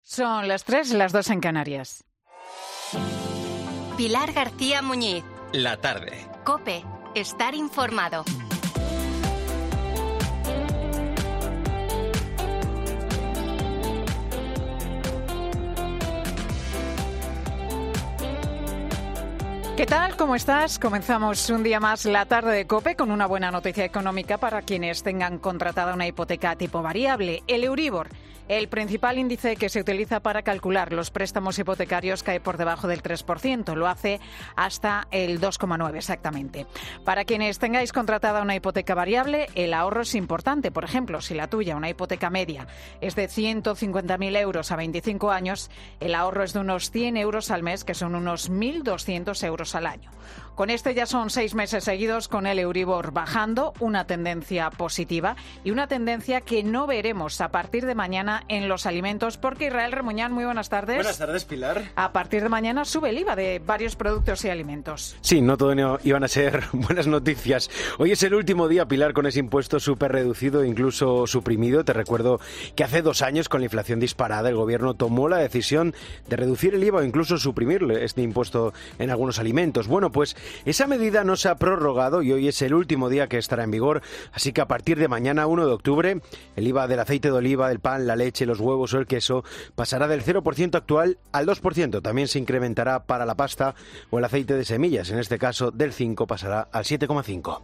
Son las 3, las 2 en Canarias. Pilar García Muñiz. La tarde. COPE. Estar informado. ¿Qué tal? ¿Cómo estás? Comenzamos un día más la tarde de COPE con una buena noticia económica para quienes tengan contratada una hipoteca tipo variable. El Euribor, el principal índice que se utiliza para calcular los préstamos hipotecarios, cae por debajo del 3%. Lo hace hasta el 2,9 exactamente. Para quienes tengáis contratada una hipoteca variable, el ahorro es importante. Por ejemplo, si la tuya, una hipoteca media, es de 150.000 euros a 25 años, el ahorro es de unos 100 euros al mes, que son unos 1.200 euros al año. Con este ya son 6 meses seguidos con el Euribor bajando, una tendencia positiva y una tendencia que no veremos a partir de mañana en los alimentos, porque Israel Remuñán, muy buenas tardes. Buenas tardes, Pilar. A partir de mañana sube el IVA de varios productos y alimentos. Sí, no todo iban a ser buenas noticias. Hoy es el último día, Pilar, con ese impuesto súper reducido, incluso suprimido. Te recuerdo que hace 2 años, con la inflación disparada, el gobierno tomó la decisión de reducir el IVA o incluso suprimirle este impuesto en algunos alimentos. Bueno, pues esa medida no se ha prorrogado y hoy es el último día que estará en vigor, así que a partir de mañana, 1 de octubre, el IVA del aceite de oliva, del pan, la leche, los huevos o el queso pasará del 0% actual al 2%. También se incrementará para la pasta o el aceite de semillas, en este caso del 5 pasará al 7,5.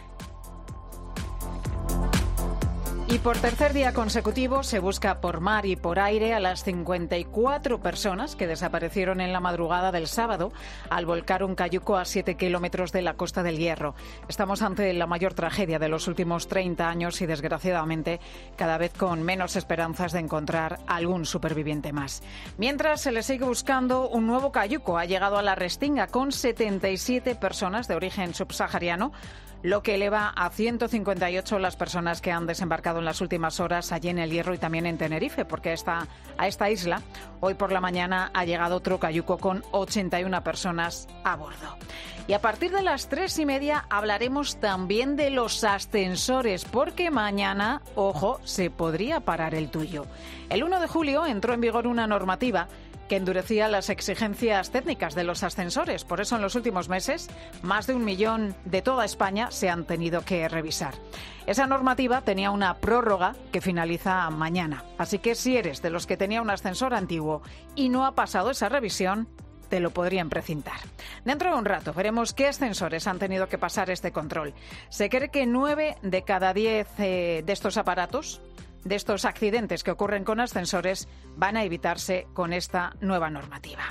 Y por tercer día consecutivo se busca por mar y por aire a las 54 personas que desaparecieron en la madrugada del sábado al volcar un cayuco a 7 kilómetros de la Costa del Hierro. Estamos ante la mayor tragedia de los últimos 30 años y, desgraciadamente, cada vez con menos esperanzas de encontrar algún superviviente más. Mientras se le sigue buscando, un nuevo cayuco ha llegado a la Restinga con 77 personas de origen subsahariano, lo que eleva a 158 las personas que han desembarcado en las últimas horas allí en el Hierro y también en Tenerife, porque a esta isla hoy por la mañana ha llegado otro cayuco con 81 personas a bordo. Y a partir de las 3:30 hablaremos también de los ascensores, porque mañana, ojo, se podría parar el tuyo. El 1 de julio entró en vigor una normativa que endurecía las exigencias técnicas de los ascensores. Por eso, en los últimos meses, más de 1 millón de toda España se han tenido que revisar. Esa normativa tenía una prórroga que finaliza mañana. Así que si eres de los que tenía un ascensor antiguo y no ha pasado esa revisión, te lo podrían precintar. Dentro de un rato veremos qué ascensores han tenido que pasar este control. Se cree que 9 de cada 10 de estos aparatos, de estos accidentes que ocurren con ascensores, van a evitarse con esta nueva normativa.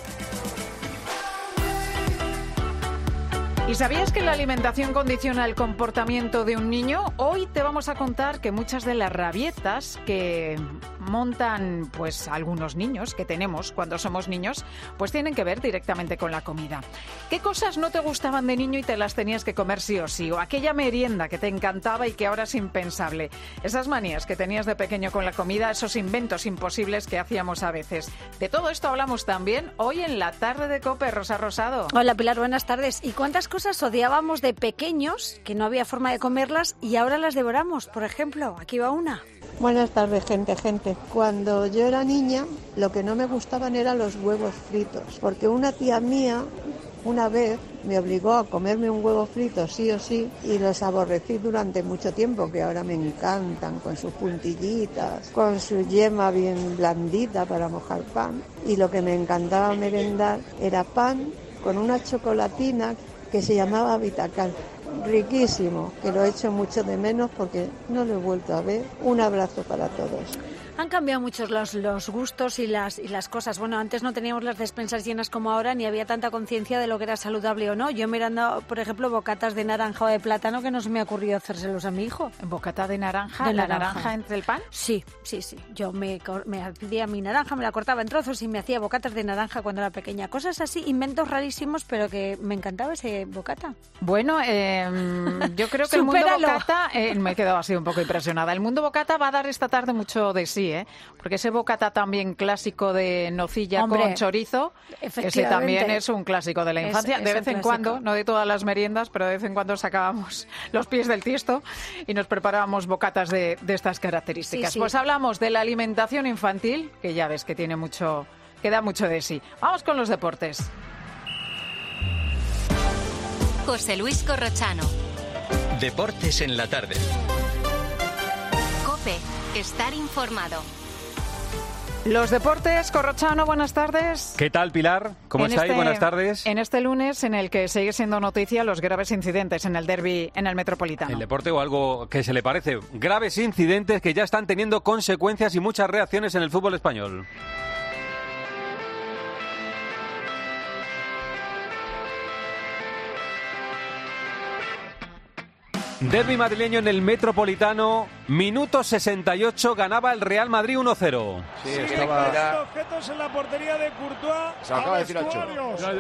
¿Y sabías que la alimentación condiciona el comportamiento de un niño? Hoy te vamos a contar que muchas de las rabietas que montan pues algunos niños que tenemos cuando somos niños, pues tienen que ver directamente con la comida. ¿Qué cosas no te gustaban de niño y te las tenías que comer sí o sí? O aquella merienda que te encantaba y que ahora es impensable. Esas manías que tenías de pequeño con la comida, esos inventos imposibles que hacíamos a veces. De todo esto hablamos también hoy en la tarde de COPE. Rosa Rosado. Hola Pilar, buenas tardes. ¿Y cuántas cosas odiábamos de pequeños que no había forma de comerlas y ahora las devoramos? Por ejemplo, aquí va una. Buenas tardes, gente. Cuando yo era niña, lo que no me gustaban eran los huevos fritos, porque una tía mía una vez me obligó a comerme un huevo frito sí o sí y los aborrecí durante mucho tiempo, que ahora me encantan, con sus puntillitas, con su yema bien blandita para mojar pan. Y lo que me encantaba merendar era pan con una chocolatina que se llamaba Vitacal. Riquísimo, que lo echo mucho de menos porque no lo he vuelto a ver. Un abrazo para todos. Han cambiado mucho los gustos y las cosas. Bueno, antes no teníamos las despensas llenas como ahora, ni había tanta conciencia de lo que era saludable o no. Yo me he dado, por ejemplo, bocatas de naranja o de plátano que no se me ha ocurrido hacérselos a mi hijo. ¿Bocata de naranja? ¿La naranja entre el pan? Sí. Yo me hacía mi naranja, me la cortaba en trozos y me hacía bocatas de naranja cuando era pequeña. Cosas así, inventos rarísimos, pero que me encantaba ese bocata. Bueno, yo creo que el mundo bocata, me he quedado así un poco impresionada. El mundo bocata va a dar esta tarde mucho de sí. sí, porque ese bocata también clásico de nocilla con chorizo, ese también es un clásico de la infancia. De vez en cuando, no de todas las meriendas, pero de vez en cuando sacábamos los pies del tiesto y nos preparábamos bocatas de estas características. Sí. Pues hablamos de la alimentación infantil, que ya ves que tiene mucho, que da mucho de sí. Vamos con los deportes. José Luis Corrochano. Deportes en la tarde. COPE. Estar informado. Los deportes, Corrochano, buenas tardes. ¿Qué tal, Pilar? ¿Cómo estáis? Buenas tardes. En este lunes en el que sigue siendo noticia los graves incidentes en el derbi en el Metropolitano. ¿El deporte o algo que se le parece? Graves incidentes que ya están teniendo consecuencias y muchas reacciones en el fútbol español. Derbi madrileño en el Metropolitano, minuto 68, ganaba el Real Madrid 1-0. Sí, estaba... objetos en la portería de Courtois. Se acaba de decir a Cholo.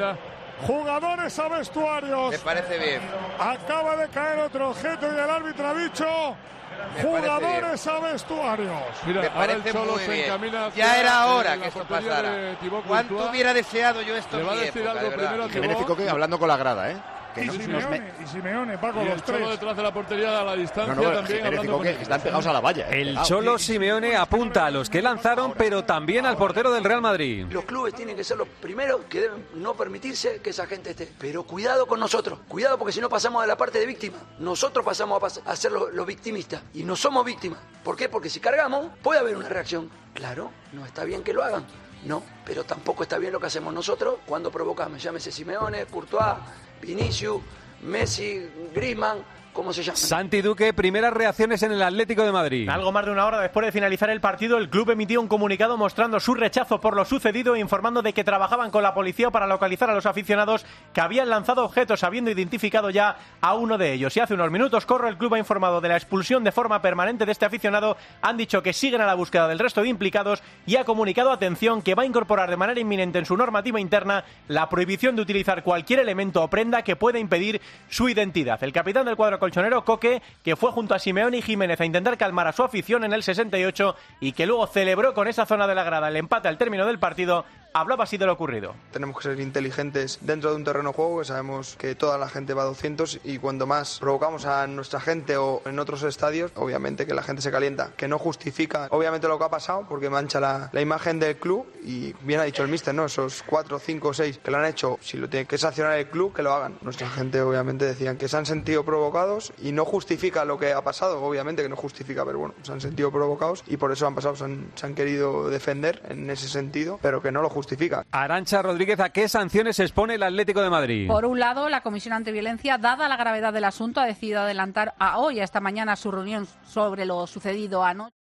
Jugadores a vestuarios. Me parece bien. Acaba de caer otro objeto y el árbitro ha dicho... Jugadores a vestuarios. Mira, me parece muy bien. Ya era hora que esto pasara. ¿Cuánto hubiera deseado yo esto? Le va a decir algo primero a Jiménez y Coque hablando con la grada, Y Simeone, Paco, y los el tres. Cholo detrás de la portería a la distancia también. Hablando con están pegados a la valla. El Cholo Simeone apunta a los que lanzaron, pero también al portero del Real Madrid. Los clubes tienen que ser los primeros que deben no permitirse que esa gente esté. Pero cuidado con nosotros. Cuidado porque si no pasamos de la parte de víctima. Nosotros pasamos a ser los victimistas. Y no somos víctimas. ¿Por qué? Porque si cargamos puede haber una reacción. Claro, no está bien que lo hagan. No, pero tampoco está bien lo que hacemos nosotros cuando provocamos. Llámese Simeone, Courtois, Vinicius, Messi, Griezmann, ¿cómo se llama? Santi Duque, primeras reacciones en el Atlético de Madrid. Algo más de una hora después de finalizar el partido, el club emitió un comunicado mostrando su rechazo por lo sucedido e informando de que trabajaban con la policía para localizar a los aficionados que habían lanzado objetos, habiendo identificado ya a uno de ellos. Y hace unos minutos, el club ha informado de la expulsión de forma permanente de este aficionado. Han dicho que siguen a la búsqueda del resto de implicados y ha comunicado, atención, que va a incorporar de manera inminente en su normativa interna la prohibición de utilizar cualquier elemento o prenda que pueda impedir su identidad. El capitán del cuadro colchonero, Coque, que fue junto a Simeone y Jiménez a intentar calmar a su afición en el 68 y que luego celebró con esa zona de la grada el empate al término del partido, hablaba así de lo ocurrido. Tenemos que ser inteligentes dentro de un terreno de juego, que sabemos que toda la gente va a 200 y cuando más provocamos a nuestra gente o en otros estadios, obviamente que la gente se calienta, que no justifica obviamente lo que ha pasado porque mancha la imagen del club y bien ha dicho el míster, ¿no? Esos 4, 5, 6 que lo han hecho, si lo tiene que sancionar el club, que lo hagan. Nuestra gente obviamente decían que se han sentido provocados y no justifica lo que ha pasado, obviamente que no justifica, pero bueno, se han sentido provocados y por eso han pasado, se han querido defender en ese sentido, pero que no lo justifica. Arantxa Rodríguez, ¿a qué sanciones se expone el Atlético de Madrid? Por un lado, la Comisión Antiviolencia, dada la gravedad del asunto, ha decidido adelantar a hoy, a esta mañana, su reunión sobre lo sucedido anoche.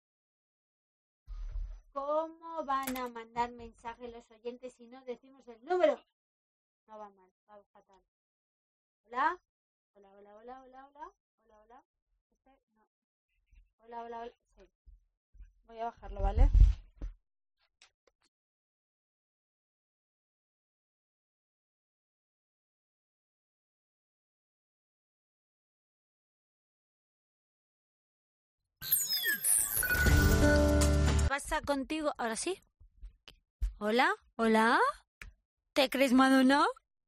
¿Cómo van a mandar mensajes los oyentes si no decimos el número? No va mal, va fatal. Hola, hola, hola, hola, hola, hola, hola, hola. No. Hola, hola, hola. Sí. Voy a bajarlo, ¿vale? ¿Pasa contigo? ¿Ahora sí? ¿Hola? ¿Hola? ¿Te crees Madonna?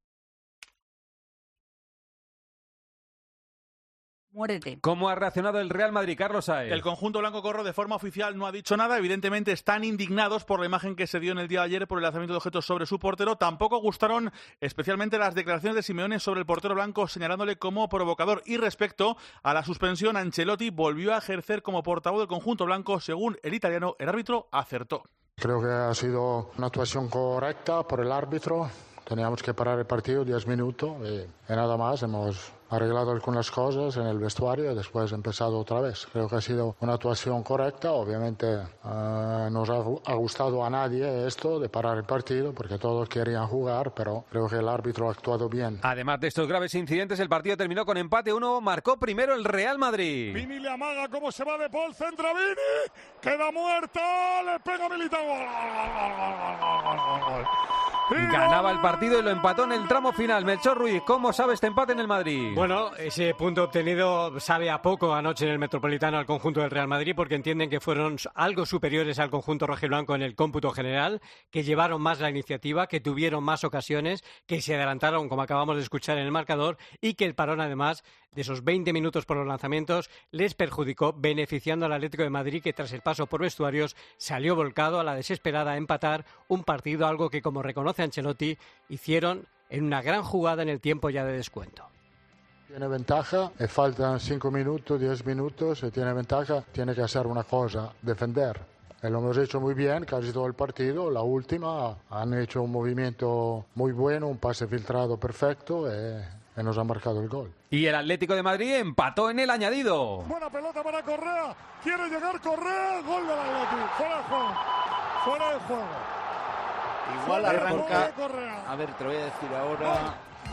Muérete. ¿Cómo ha reaccionado el Real Madrid, Carlos Saez? El conjunto blanco-corro de forma oficial no ha dicho nada. Evidentemente están indignados por la imagen que se dio en el día de ayer por el lanzamiento de objetos sobre su portero. Tampoco gustaron especialmente las declaraciones de Simeone sobre el portero blanco, señalándole como provocador. Y respecto a la suspensión, Ancelotti volvió a ejercer como portavoz del conjunto blanco. Según el italiano, el árbitro acertó. Creo que ha sido una actuación correcta por el árbitro. Teníamos que parar el partido 10 minutos y nada más. Hemos arreglado algunas cosas en el vestuario y después empezado otra vez. Creo que ha sido una actuación correcta. Obviamente nos ha gustado a nadie esto de parar el partido porque todos querían jugar, pero creo que el árbitro ha actuado bien. Además de estos graves incidentes, el partido terminó con empate 1. Marcó primero el Real Madrid. Vini le amaga, cómo se va de Paul, centra Vini, queda muerta, le pega Militao. Ganaba el partido y lo empató en el tramo final. Melchor Ruiz, ¿cómo sabe este empate en el Madrid? Bueno, ese punto obtenido sabe a poco anoche en el Metropolitano al conjunto del Real Madrid, porque entienden que fueron algo superiores al conjunto rojiblanco en el cómputo general, que llevaron más la iniciativa, que tuvieron más ocasiones, que se adelantaron, como acabamos de escuchar en el marcador, y que el parón, además de esos 20 minutos por los lanzamientos, les perjudicó, beneficiando al Atlético de Madrid, que tras el paso por vestuarios salió volcado a la desesperada a empatar un partido, algo que, como reconoce Ancelotti, hicieron en una gran jugada en el tiempo ya de descuento. Tiene ventaja, faltan 5 minutos, 10 minutos, y tiene ventaja, tiene que hacer una cosa, defender. Lo hemos hecho muy bien casi todo el partido. La última han hecho un movimiento muy bueno, un pase filtrado perfecto y nos ha marcado el gol. Y el Atlético de Madrid empató en el añadido. Buena pelota para Correa, quiere llegar Correa, gol del Atlético, fuera de juego, fuera de juego. Igual arranca, a ver, te voy a decir ahora...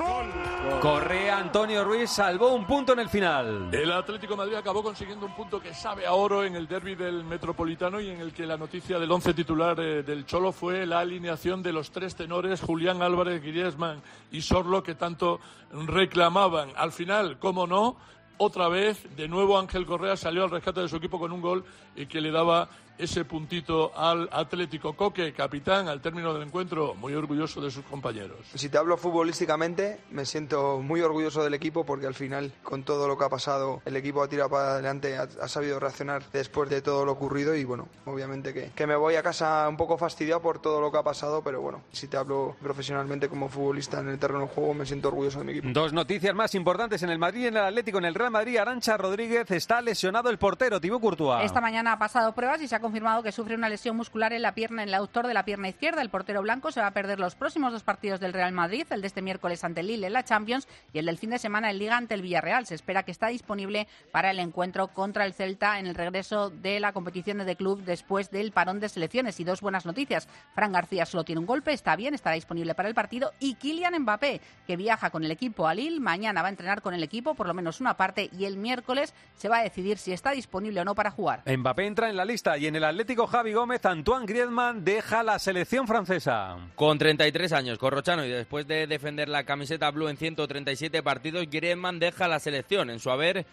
Correa, Antonio Ruiz salvó un punto en el final. El Atlético de Madrid acabó consiguiendo un punto que sabe a oro en el derbi del Metropolitano, y en el que la noticia del 11 titular del Cholo fue la alineación de los tres tenores, Julián Álvarez, Griezmann y Sorlo, que tanto reclamaban. Al final, cómo no, otra vez, de nuevo Ángel Correa salió al rescate de su equipo con un gol y que le daba ese puntito al Atlético. Coque, capitán, al término del encuentro, muy orgulloso de sus compañeros. Si te hablo futbolísticamente, me siento muy orgulloso del equipo, porque al final, con todo lo que ha pasado, el equipo ha tirado para adelante, ha sabido reaccionar después de todo lo ocurrido, y bueno, obviamente que me voy a casa un poco fastidiado por todo lo que ha pasado, pero bueno, si te hablo profesionalmente como futbolista en el terreno de juego, me siento orgulloso de mi equipo. Dos noticias más importantes en el Madrid y en el Atlético. En el Real Madrid, Arantxa Rodríguez, está lesionado el portero Thibaut Courtois. Esta mañana ha pasado pruebas y se ha confirmado que sufre una lesión muscular en la pierna, en el aductor de la pierna izquierda. El portero blanco se va a perder los próximos 2 partidos del Real Madrid, el de este miércoles ante el Lille en la Champions y el del fin de semana en Liga ante el Villarreal. Se espera que está disponible para el encuentro contra el Celta en el regreso de la competición de club después del parón de selecciones. Y dos buenas noticias: Fran García solo tiene un golpe, está bien, estará disponible para el partido, y Kylian Mbappé, que viaja con el equipo a Lille, mañana va a entrenar con el equipo, por lo menos una parte, y el miércoles se va a decidir si está disponible o no para jugar. Mbappé entra en la lista, y en el Atlético Javi Gómez, Antoine Griezmann deja la selección francesa. Con 33 años, Corrochano, y después de defender la camiseta blue en 137 partidos, Griezmann deja la selección. En su haber,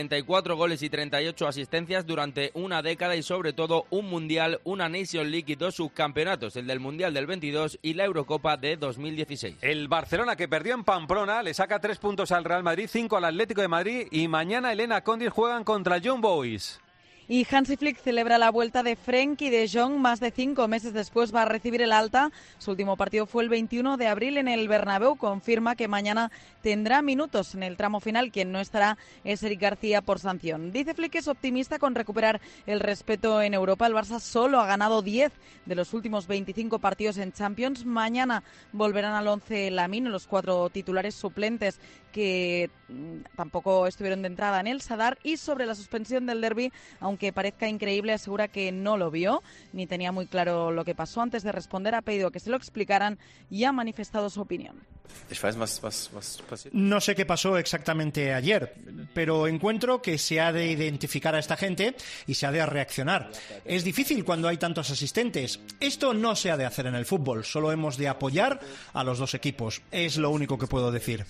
44 goles y 38 asistencias durante una década, y sobre todo un Mundial, una Nations League y 2 subcampeonatos, el del Mundial del 22 y la Eurocopa de 2016. El Barcelona, que perdió en Pamplona, le saca 3 puntos al Real Madrid, 5 al Atlético de Madrid, y mañana Elena Condis juegan contra Young Boys. Y Hansi Flick celebra la vuelta de Frenkie de Jong. Más de 5 meses después va a recibir el alta. Su último partido fue el 21 de abril en el Bernabéu. Confirma que mañana tendrá minutos en el tramo final. Quien no estará es Eric García por sanción. Dice Flick que es optimista con recuperar el respeto en Europa. El Barça solo ha ganado 10 de los últimos 25 partidos en Champions. Mañana volverán al 11 Lamine, los 4 titulares suplentes que tampoco estuvieron de entrada en el Sadar. Y sobre la suspensión del derbi, aunque parezca increíble, asegura que no lo vio ni tenía muy claro lo que pasó. Antes de responder, ha pedido que se lo explicaran y ha manifestado su opinión. No sé qué pasó exactamente ayer, pero encuentro que se ha de identificar a esta gente y se ha de reaccionar. Es difícil cuando hay tantos asistentes. Esto no se ha de hacer en el fútbol, solo hemos de apoyar a los dos equipos. Es lo único que puedo decir.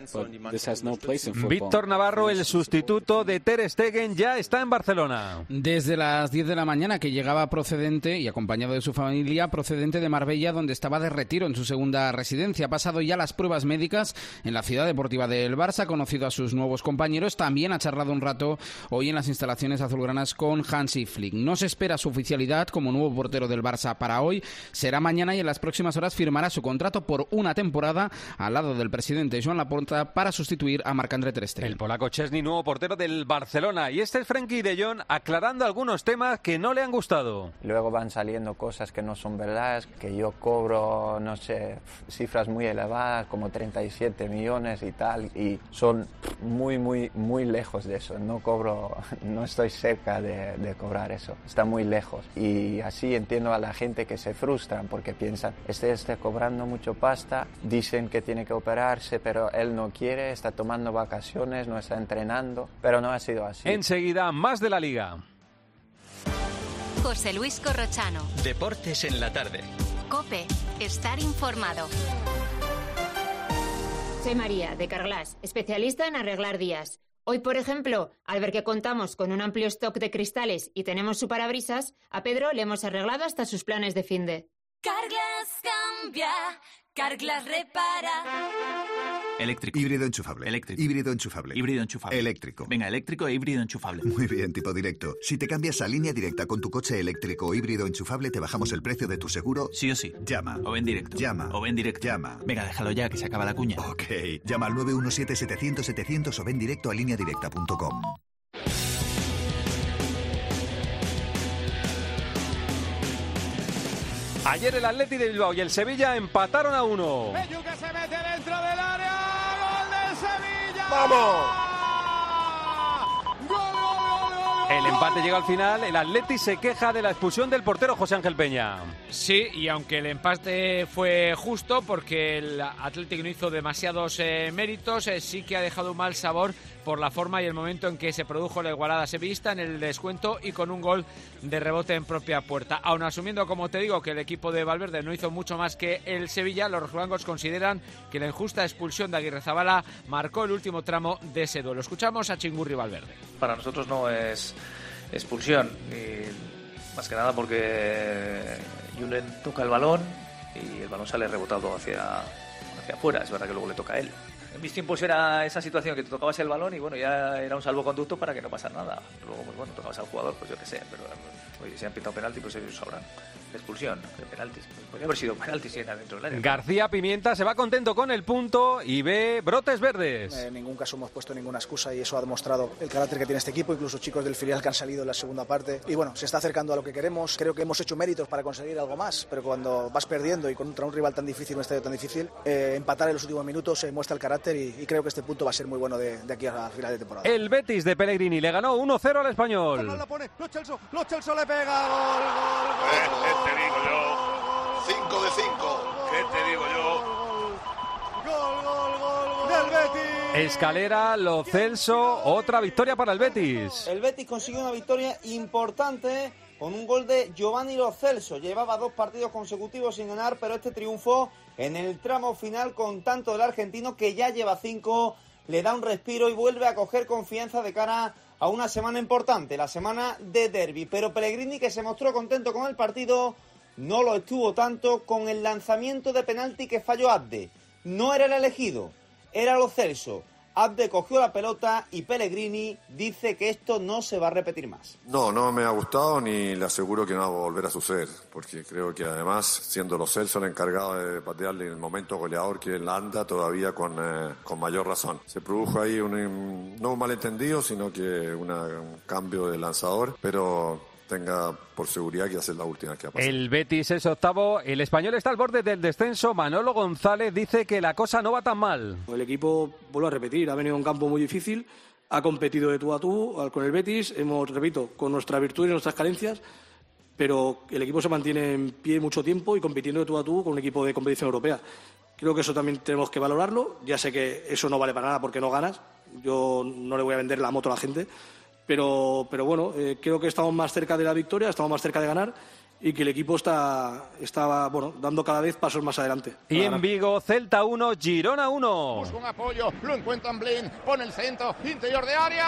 Víctor Navarro, el sustituto de Ter Stegen, ya está en Barcelona. Desde las 10 de la mañana, que llegaba procedente y acompañado de su familia, procedente de Marbella, donde estaba de retiro en su segunda residencia. Ha pasado ya las pruebas médicas en la ciudad deportiva del Barça, ha conocido a sus nuevos compañeros, también ha charlado un rato hoy en las instalaciones azulgranas con Hansi Flick. No se espera su oficialidad como nuevo portero del Barça para hoy, será mañana, y en las próximas horas firmará su contrato por una temporada al lado del presidente Joan Laporta para sustituir a Marc-André ter Stegen. El polaco Szczesny, nuevo portero del Barcelona, y este es Frenkie de Jong aclarando algunos temas que no le han gustado. Luego van saliendo cosas que no son verdades, que yo cobro, no sé, cifras muy elevadas, como 37 millones y tal, y son muy lejos de eso. No estoy cerca de cobrar eso, está muy lejos. Y así entiendo a la gente que se frustran porque piensan, está cobrando mucho pasta, dicen que tiene que operarse, pero él no quiere, está tomando vacaciones, no está entrenando, pero no ha sido así. Enseguida, más de la Liga. José Luis Corrochano. Deportes en la tarde. COPE. Estar informado. Soy María, de Carglass, especialista en arreglar días. Hoy, por ejemplo, al ver que contamos con un amplio stock de cristales y tenemos su parabrisas, a Pedro le hemos arreglado hasta sus planes de finde. Carglass cambia, Carglass repara. Eléctrico. Híbrido enchufable. Eléctrico. Híbrido enchufable. Híbrido enchufable. Eléctrico. Venga, eléctrico e híbrido enchufable. Muy bien, tipo directo. Si te cambias a Línea Directa con tu coche eléctrico o híbrido enchufable, te bajamos el precio de tu seguro. Sí o sí. Llama. O ven directo. Llama. O ven directo. Llama. Venga, déjalo ya, que se acaba la cuña. Ok. Llama al 917-700-700 o ven directo a lineadirecta.com. Ayer el Athletic de Bilbao y el Sevilla empataron a 1. Bellu que se mete dentro del área. ¡Gol del Sevilla! ¡Vamos! El empate llega al final. El Athletic se queja de la expulsión del portero José Ángel Peña. Sí, y aunque el empate fue justo porque el Athletic no hizo demasiados méritos, sí que ha dejado un mal sabor por la forma y el momento en que se produjo la igualada sevillista en el descuento y con un gol de rebote en propia puerta. Aun asumiendo, como te digo, que el equipo de Valverde no hizo mucho más que el Sevilla, los rojiblancos consideran que la injusta expulsión de Aguirrezabala marcó el último tramo de ese duelo. Escuchamos a Chingurri Valverde. Para nosotros no es expulsión, y más que nada porque Julen toca el balón y el balón sale rebotado hacia afuera. Es verdad que luego le toca a él. En mis tiempos era esa situación que te tocabas el balón y bueno, ya era un salvoconducto para que no pasara nada. Luego, pues bueno, tocabas al jugador, pues yo qué sé, pero oye, si han pitado penalti, pues ellos sabrán. Expulsión de penaltis. Podría haber sido penalti si era dentro del área. García Pimienta se va contento con el punto y ve brotes verdes. En ningún caso hemos puesto ninguna excusa y eso ha demostrado el carácter que tiene este equipo, incluso chicos del filial que han salido en la segunda parte. Y bueno, se está acercando a lo que queremos. Creo que hemos hecho méritos para conseguir algo más, pero cuando vas perdiendo y contra un rival tan difícil, un estadio tan difícil, empatar en los últimos minutos muestra el carácter y creo que este punto va a ser muy bueno de aquí a final de temporada. El Betis de Pellegrini le ganó 1-0 al Español. La pone, Lo Celso le pega, gol. Te digo yo. 5 de 5. ¿Qué te digo yo? Gol del Betis. Escalera, Lo Celso, otra victoria para el Betis. El Betis consiguió una victoria importante con un gol de Giovanni Lo Celso. Llevaba 2 partidos consecutivos sin ganar, pero este triunfo en el tramo final con tanto del argentino, que ya lleva 5, le da un respiro y vuelve a coger confianza de cara a una semana importante, la semana de derbi. Pero Pellegrini, que se mostró contento con el partido, no lo estuvo tanto con el lanzamiento de penalti que falló Abde. No era el elegido, era Lo Celso. Abde cogió la pelota y Pellegrini dice que esto no se va a repetir más. No me ha gustado ni le aseguro que no va a volver a suceder, porque creo que además, siendo Lo Celso el encargado de patearle en el momento goleador que él anda, todavía con mayor razón. Se produjo ahí no un malentendido, sino que un cambio de lanzador, pero tenga por seguridad que hacer la última que ha pasado. El Betis es octavo, el Español está al borde del descenso. Manolo González dice que la cosa no va tan mal. El equipo, vuelvo a repetir, ha venido a un campo muy difícil, ha competido de tú a tú con el Betis, repito, con nuestra virtud y nuestras carencias, pero el equipo se mantiene en pie mucho tiempo y compitiendo de tú a tú con un equipo de competición europea. Creo que eso también tenemos que valorarlo. Ya sé que eso no vale para nada porque no ganas. Yo no le voy a vender la moto a la gente. Pero bueno, creo que estamos más cerca de la victoria, estamos más cerca de ganar y que el equipo está dando cada vez pasos más adelante. Y en Vigo, Celta 1, Girona 1. Busca un apoyo, lo encuentran Blin, pone el centro, interior de área.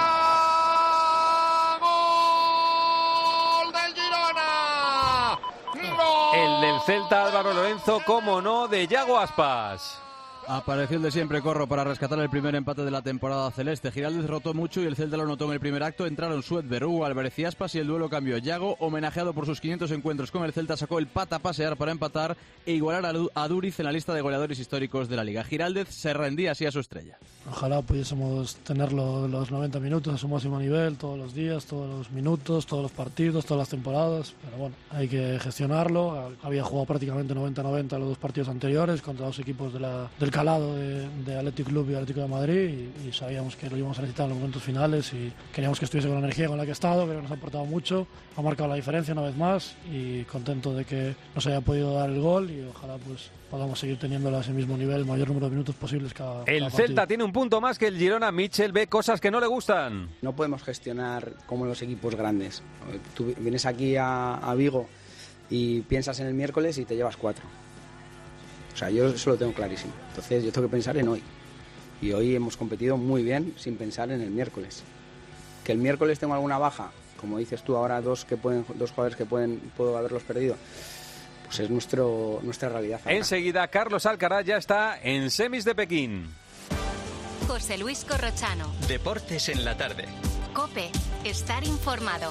¡Gol del Girona! ¡Gol! El del Celta, Álvaro Lorenzo, como no, de Yago Aspas. Apareció el de siempre, Corro, para rescatar el primer empate de la temporada celeste. Giraldez rotó mucho y el Celta lo notó en el primer acto. Entraron Suedberg, Hugo Álvarez y Aspas y el duelo cambió. Yago, homenajeado por sus 500 encuentros con el Celta, sacó el pata a pasear para empatar e igualar a Duriz en la lista de goleadores históricos de la Liga. Giraldez se rendía así a su estrella. Ojalá pudiésemos tenerlo los 90 minutos a su máximo nivel, todos los días, todos los minutos, todos los partidos, todas las temporadas. Pero bueno, hay que gestionarlo. Había jugado prácticamente 90-90 los 2 partidos anteriores contra 2 equipos del calado de Athletic Club y Atlético de Madrid y sabíamos que lo íbamos a necesitar en los momentos finales y queríamos que estuviese con la energía con la que ha estado. Creo que nos ha aportado mucho, ha marcado la diferencia una vez más y contento de que nos haya podido dar el gol y ojalá pues podamos seguir teniéndolo a ese mismo nivel, el mayor número de minutos posibles cada El Celta tiene un punto más que el Girona. Michel ve cosas que no le gustan. No podemos gestionar como los equipos grandes. Tú vienes aquí a Vigo y piensas en el miércoles y te llevas 4. O sea, yo eso lo tengo clarísimo. Entonces yo tengo que pensar en hoy. Y hoy hemos competido muy bien sin pensar en el miércoles. Que el miércoles tengo alguna baja, como dices tú ahora, dos jugadores que puedo haberlos perdido, pues es nuestra realidad ahora. Enseguida Carlos Alcaraz ya está en semis de Pekín. José Luis Corrochano. Deportes en la tarde. COPE. Estar informado.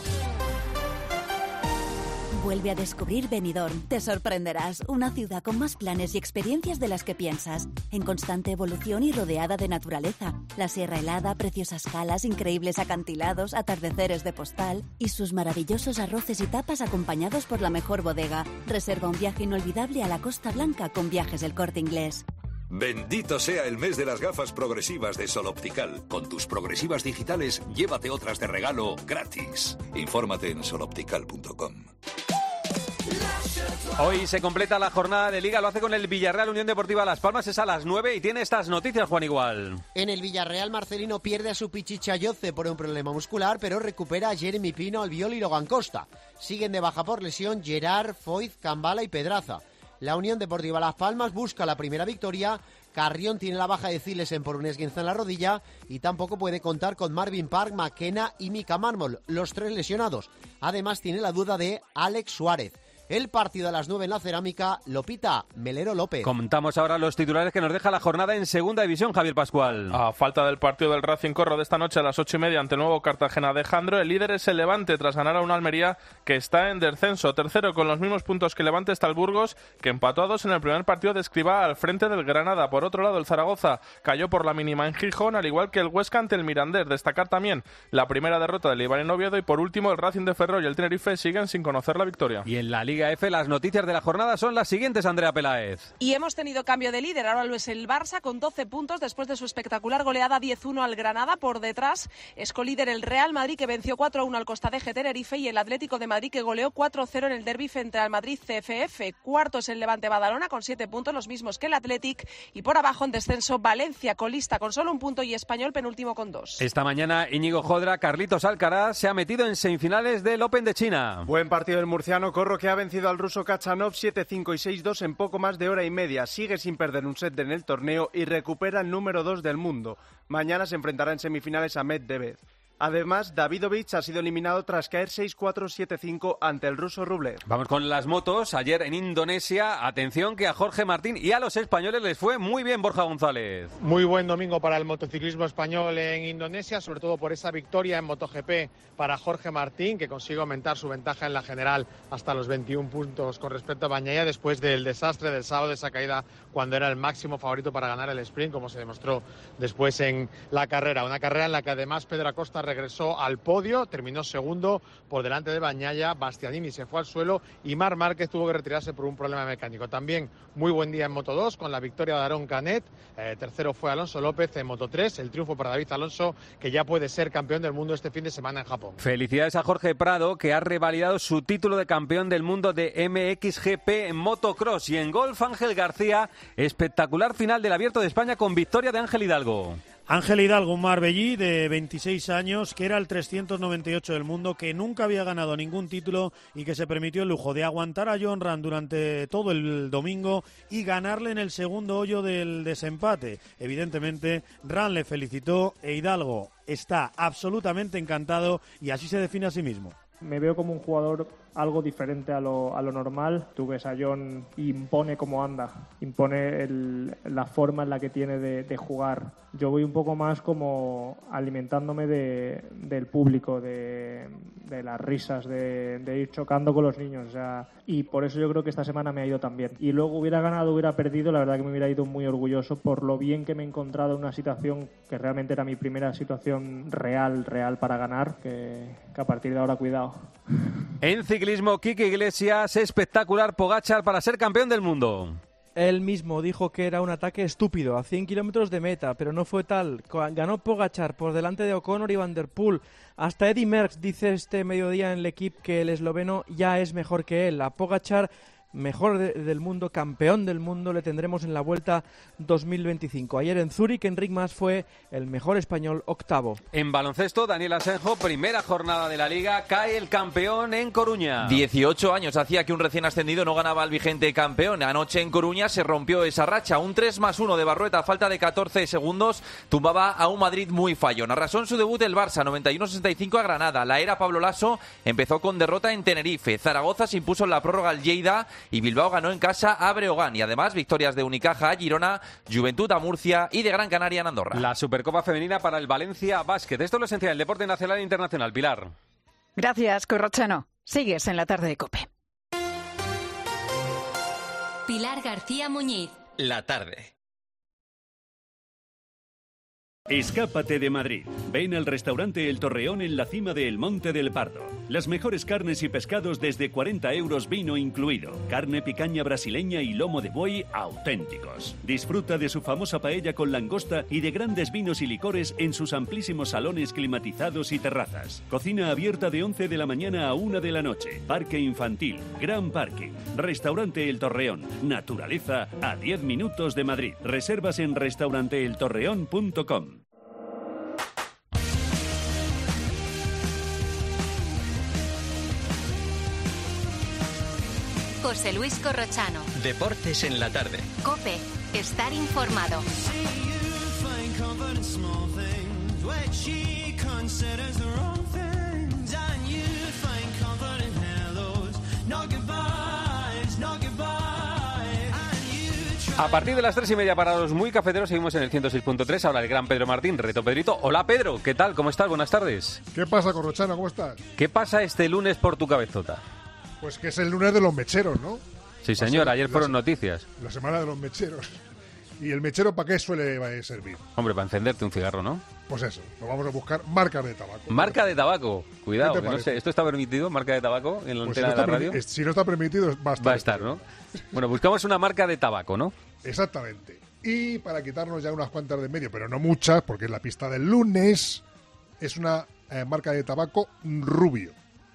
Vuelve a descubrir Benidorm. Te sorprenderás. Una ciudad con más planes y experiencias de las que piensas. En constante evolución y rodeada de naturaleza. La Sierra Helada, preciosas calas, increíbles acantilados, atardeceres de postal y sus maravillosos arroces y tapas acompañados por la mejor bodega. Reserva un viaje inolvidable a la Costa Blanca con Viajes El Corte Inglés. Bendito sea el mes de las gafas progresivas de Sol Optical. Con tus progresivas digitales, llévate otras de regalo gratis. Infórmate en soloptical.com. Hoy se completa la jornada de Liga, lo hace con el Villarreal Unión Deportiva Las Palmas, es a las 9 y tiene estas noticias, Juan Igual. En el Villarreal, Marcelino pierde a su Pichicha Yoce por un problema muscular, pero recupera a Jeremy Pino, Albiol y Logan Costa. Siguen de baja por lesión Gerard, Foyt, Cambala y Pedraza. La Unión Deportiva Las Palmas busca la primera victoria. Carrión tiene la baja de Zilesen por un esguince en la rodilla y tampoco puede contar con Marvin Park, McKenna y Mika Mármol, los 3 lesionados. Además tiene la duda de Alex Suárez. El partido a las 9 en la Cerámica lo pita Melero López. Contamos ahora los titulares que nos deja la jornada en Segunda División, Javier Pascual. A falta del partido del Racing Corro de esta noche a las 8:30 ante el nuevo Cartagena de Jandro, el líder es el Levante tras ganar a un Almería que está en descenso. Tercero con los mismos puntos que Levante está el Burgos, que empató a 2 en el primer partido de Escribá al frente del Granada. Por otro lado, el Zaragoza cayó por la mínima en Gijón, al igual que el Huesca ante el Mirandés. Destacar también la primera derrota del Ibar en Oviedo y por último el Racing de Ferrol y el Tenerife siguen sin conocer la victoria. Y en la Liga F las noticias de la jornada son las siguientes, Andrea Peláez. Y hemos tenido cambio de líder, ahora lo es el Barça con 12 puntos después de su espectacular goleada 10-1 al Granada. Por detrás es colíder el Real Madrid que venció 4-1 al Costa Deje Tenerife y el Atlético de Madrid que goleó 4-0 en el derbi frente al Madrid CFF. Cuarto es el Levante Badalona con 7 puntos, los mismos que el Athletic, y por abajo en descenso Valencia colista con solo 1 punto y Español penúltimo con 2. Esta mañana Íñigo Jodra, Carlitos Alcaraz se ha metido en semifinales del Open de China. Buen partido del murciano Corro, que ha vencido al ruso Kachanov 7-5 y 6-2 en poco más de hora y media. Sigue sin perder un set en el torneo y recupera el número 2 del mundo. Mañana se enfrentará en semifinales a Medvedev. Además, Davidovich ha sido eliminado tras caer 6-4, 7-5 ante el ruso Rublev. Vamos con las motos. Ayer en Indonesia, atención que a Jorge Martín y a los españoles les fue muy bien, Borja González. Muy buen domingo para el motociclismo español en Indonesia, sobre todo por esa victoria en MotoGP para Jorge Martín, que consigue aumentar su ventaja en la general hasta los 21 puntos con respecto a Bagnaia, después del desastre del sábado, de esa caída cuando era el máximo favorito para ganar el sprint, como se demostró después en la carrera. Una carrera en la que además Pedro Acosta regresó al podio, terminó segundo por delante de Bagnaia, Bastianini se fue al suelo y Marc Márquez tuvo que retirarse por un problema mecánico. También muy buen día en Moto2 con la victoria de Aarón Canet, tercero fue Alonso López en Moto3, el triunfo para David Alonso, que ya puede ser campeón del mundo este fin de semana en Japón. Felicidades a Jorge Prado, que ha revalidado su título de campeón del mundo de MXGP en motocross. Y en golf, Ángel García, espectacular final del Abierto de España con victoria de Ángel Hidalgo. Ángel Hidalgo, un marbellí de 26 años, que era el 398 del mundo, que nunca había ganado ningún título y que se permitió el lujo de aguantar a Jon Rahm durante todo el domingo y ganarle en el segundo hoyo del desempate. Evidentemente, Rahm le felicitó e Hidalgo está absolutamente encantado y así se define a sí mismo. Me veo como un jugador algo diferente a lo normal. Tú ves a Jon, impone cómo anda, impone la forma en la que tiene de jugar. Yo voy un poco más como alimentándome del público, de las risas, de ir chocando con los niños. O sea, y por eso yo creo que esta semana me ha ido tan bien. Y luego hubiera ganado, hubiera perdido, la verdad que me hubiera ido muy orgulloso por lo bien que me he encontrado en una situación que realmente era mi primera situación real para ganar, que a partir de ahora cuidado. En ciclismo, Quique Iglesias, espectacular Pogačar para ser campeón del mundo. Él mismo dijo que era un ataque estúpido a 100 kilómetros de meta, pero no fue tal. Ganó Pogačar por delante de O'Connor y Van der Poel. Hasta Eddy Merckx dice este mediodía en el equipo que el esloveno ya es mejor que él. A Pogačar mejor del mundo, campeón del mundo, le tendremos en la Vuelta 2025. Ayer en Zúrich, Enric Mas fue el mejor español, octavo. En baloncesto, Daniel Asenjo, primera jornada de la Liga, cae el campeón en Coruña. 18 años hacía que un recién ascendido no ganaba al vigente campeón. Anoche en Coruña se rompió esa racha. Un 3+1 de Barrueta a falta de 14 segundos tumbaba a un Madrid muy fallón. Arrasó en su debut el Barça, 91-65 a Granada. La era Pablo Lasso empezó con derrota en Tenerife. Zaragoza se impuso en la prórroga al Lleida y Bilbao ganó en casa a Breogán. Y además victorias de Unicaja a Girona, Juventud a Murcia y de Gran Canaria en Andorra. La Supercopa Femenina para el Valencia Básquet. Esto es lo esencial del deporte nacional e internacional. Pilar. Gracias, Corrochano. Sigues en la tarde de COPE. Pilar García Muñiz. La tarde. Escápate de Madrid. Ven al restaurante El Torreón en la cima de El Monte del Pardo. Las mejores carnes y pescados desde 40 euros, vino incluido. Carne picaña brasileña y lomo de buey auténticos. Disfruta de su famosa paella con langosta y de grandes vinos y licores en sus amplísimos salones climatizados y terrazas. Cocina abierta de 11 de la mañana a 1 de la noche. Parque infantil, gran parking. Restaurante El Torreón. Naturaleza a 10 minutos de Madrid. Reservas en restauranteeltorreón.com. José Luis Corrochano. Deportes en la tarde. COPE. Estar informado. A partir de las 3:30 para los muy cafeteros seguimos en el 106.3. Ahora el gran Pedro Martín, Reto Pedrito. Hola Pedro, ¿qué tal? ¿Cómo estás? Buenas tardes. ¿Qué pasa, Corrochano? ¿Cómo estás? ¿Qué pasa este lunes por tu cabezota? Pues que es el lunes de los mecheros, ¿no? Sí, señor, ayer fueron noticias. La semana de los mecheros. ¿Y el mechero para qué suele servir? Hombre, para encenderte un cigarro, ¿no? Pues eso, nos vamos a buscar marcas de tabaco. Marca de tabaco, cuidado, que no sé, ¿esto está permitido, marca de tabaco, en la antena de la radio? Si no está permitido, va a estar. ¿No? Bueno, buscamos una marca de tabaco, ¿no? Exactamente. Y para quitarnos ya unas cuantas de en medio, pero no muchas, porque es la pista del lunes, es una marca de tabaco rubio.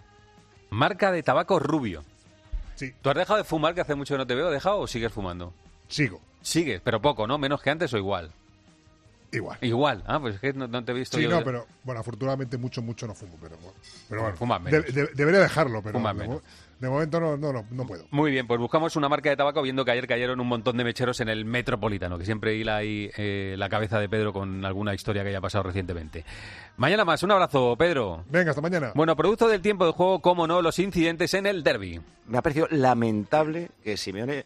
Marca de tabaco rubio. Sí. ¿Tú has dejado de fumar, que hace mucho que no te veo? ¿Has dejado o sigues fumando? Sigo. Sigues, pero poco, ¿no? ¿Menos que antes o igual? Igual. Igual. Ah, pues es que no te he visto sí, yo. Sí, no, pero bueno, afortunadamente mucho no fumo, pero bueno. Fumas menos. Debería dejarlo, pero menos. De momento no puedo. Muy bien, pues buscamos una marca de tabaco, viendo que ayer cayeron un montón de mecheros en el Metropolitano, que siempre hila ahí la cabeza de Pedro con alguna historia que haya pasado recientemente. Mañana más, un abrazo, Pedro. Venga, hasta mañana. Bueno, producto del tiempo de juego, cómo no, los incidentes en el derbi. Me ha parecido lamentable que Simeone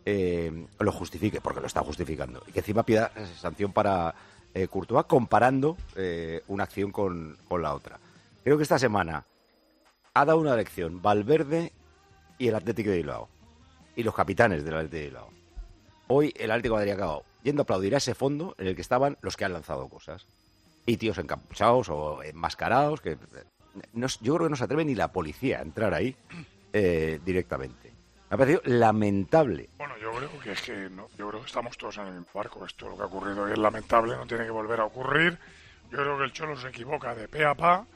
lo justifique, porque lo está justificando, y que encima pida sanción para Courtois, comparando una acción con la otra. Creo que esta semana ha dado una lección Valverde y el Atlético de Bilbao, y los capitanes del Atlético de Bilbao. Hoy el Atlético de Madrid ha acabado yendo a aplaudir a ese fondo en el que estaban los que han lanzado cosas. Y tíos encapuchados o enmascarados, que yo creo que no se atreve ni la policía a entrar ahí directamente. Me ha parecido lamentable. Bueno, yo creo que estamos todos en el mismo barco. Esto, lo que ha ocurrido hoy es lamentable, no tiene que volver a ocurrir. Yo creo que el Cholo se equivoca de pe a pa.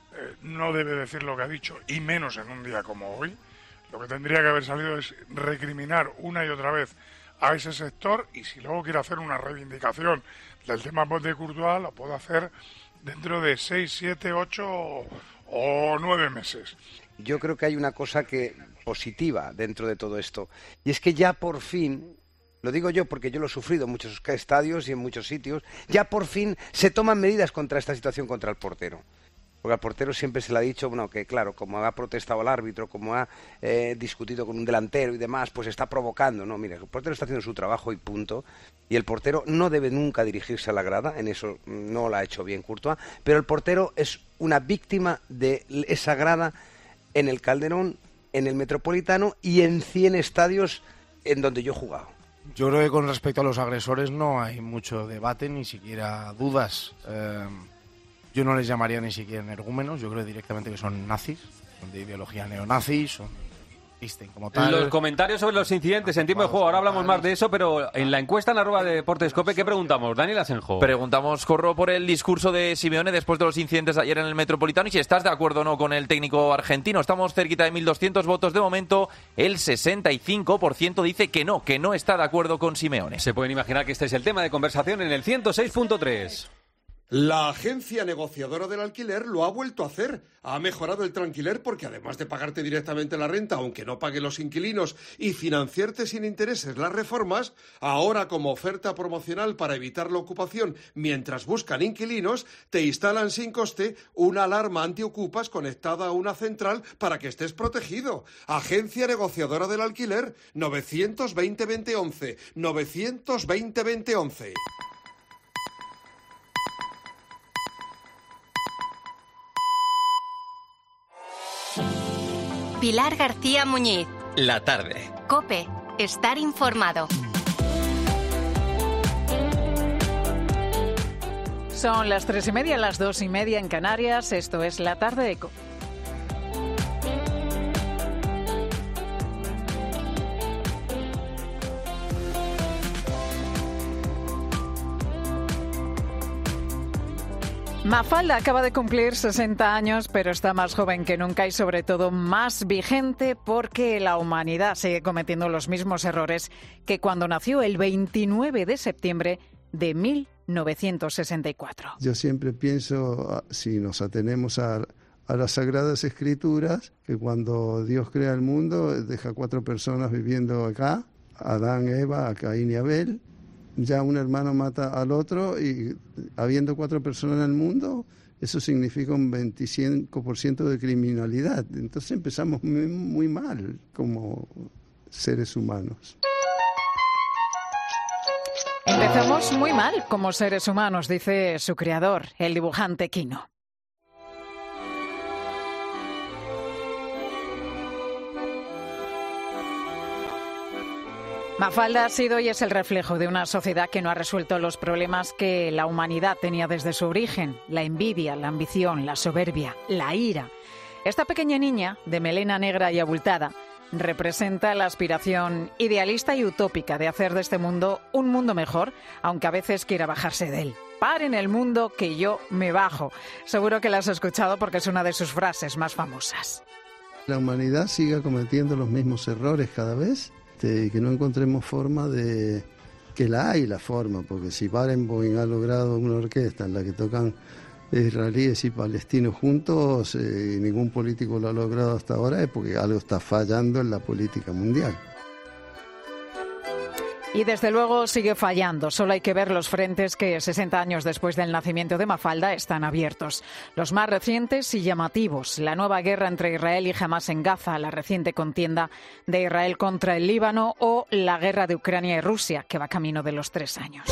No debe decir lo que ha dicho, y menos en un día como hoy. Lo que tendría que haber salido es recriminar una y otra vez a ese sector, y si luego quiere hacer una reivindicación del tema de Courtois, lo puede hacer dentro de 6, 7, 8 o 9 meses. Yo creo que hay una cosa positiva dentro de todo esto, y es que ya por fin, lo digo yo porque yo lo he sufrido en muchos estadios y en muchos sitios, ya por fin se toman medidas contra esta situación, contra el portero. Porque al portero siempre se le ha dicho, bueno, que claro, como ha protestado el árbitro, como ha discutido con un delantero y demás, pues está provocando. No, mira, el portero está haciendo su trabajo y punto. Y el portero no debe nunca dirigirse a la grada, en eso no lo ha hecho bien Courtois, pero el portero es una víctima de esa grada en el Calderón, en el Metropolitano y en 100 estadios en donde yo he jugado. Yo creo que con respecto a los agresores no hay mucho debate, ni siquiera dudas. Yo no les llamaría ni siquiera energúmenos, yo creo directamente que son nazis, son de ideología neonazi, son existen como tal. Los comentarios sobre los incidentes en tiempo de juego, ahora hablamos más de eso, pero en la encuesta en @deportescope, ¿qué preguntamos? Daniel Asenjo. Preguntamos, Corro, por el discurso de Simeone después de los incidentes de ayer en el Metropolitano y si estás de acuerdo o no con el técnico argentino. Estamos cerquita de 1.200 votos de momento. El 65% dice que no está de acuerdo con Simeone. Se pueden imaginar que este es el tema de conversación en el 106.3. La agencia negociadora del alquiler lo ha vuelto a hacer. Ha mejorado el tranquiler porque además de pagarte directamente la renta, aunque no paguen los inquilinos, y financiarte sin intereses las reformas, ahora como oferta promocional para evitar la ocupación mientras buscan inquilinos, te instalan sin coste una alarma antiocupas conectada a una central para que estés protegido. Agencia negociadora del alquiler, 920-2011, 920-2011. Pilar García Muñiz. La tarde. COPE. Estar informado. Son las 3:30, las 2:30 en Canarias. Esto es La Tarde de COPE. Mafalda acaba de cumplir 60 años, pero está más joven que nunca y sobre todo más vigente porque la humanidad sigue cometiendo los mismos errores que cuando nació el 29 de septiembre de 1964. Yo siempre pienso, si nos atenemos a las Sagradas Escrituras, que cuando Dios crea el mundo deja 4 personas viviendo acá, Adán, Eva, Caín y Abel. Ya un hermano mata al otro y habiendo 4 personas en el mundo, eso significa un 25% de criminalidad. Entonces empezamos muy mal como seres humanos. Empezamos muy mal como seres humanos, dice su creador, el dibujante Quino. Mafalda ha sido y es el reflejo de una sociedad que no ha resuelto los problemas que la humanidad tenía desde su origen: la envidia, la ambición, la soberbia, la ira. Esta pequeña niña, de melena negra y abultada, representa la aspiración idealista y utópica de hacer de este mundo un mundo mejor, aunque a veces quiera bajarse de él. Paren el mundo que yo me bajo. Seguro que la has escuchado porque es una de sus frases más famosas. La humanidad sigue cometiendo los mismos errores cada vez. Que no encontremos forma de... que la hay la forma, porque si Barenboim ha logrado una orquesta en la que tocan israelíes y palestinos juntos y ningún político lo ha logrado hasta ahora, es porque algo está fallando en la política mundial. Y desde luego sigue fallando. Solo hay que ver los frentes que 60 años después del nacimiento de Mafalda están abiertos. Los más recientes y llamativos: la nueva guerra entre Israel y Hamás en Gaza, la reciente contienda de Israel contra el Líbano o la guerra de Ucrania y Rusia, que va camino de los 3 años.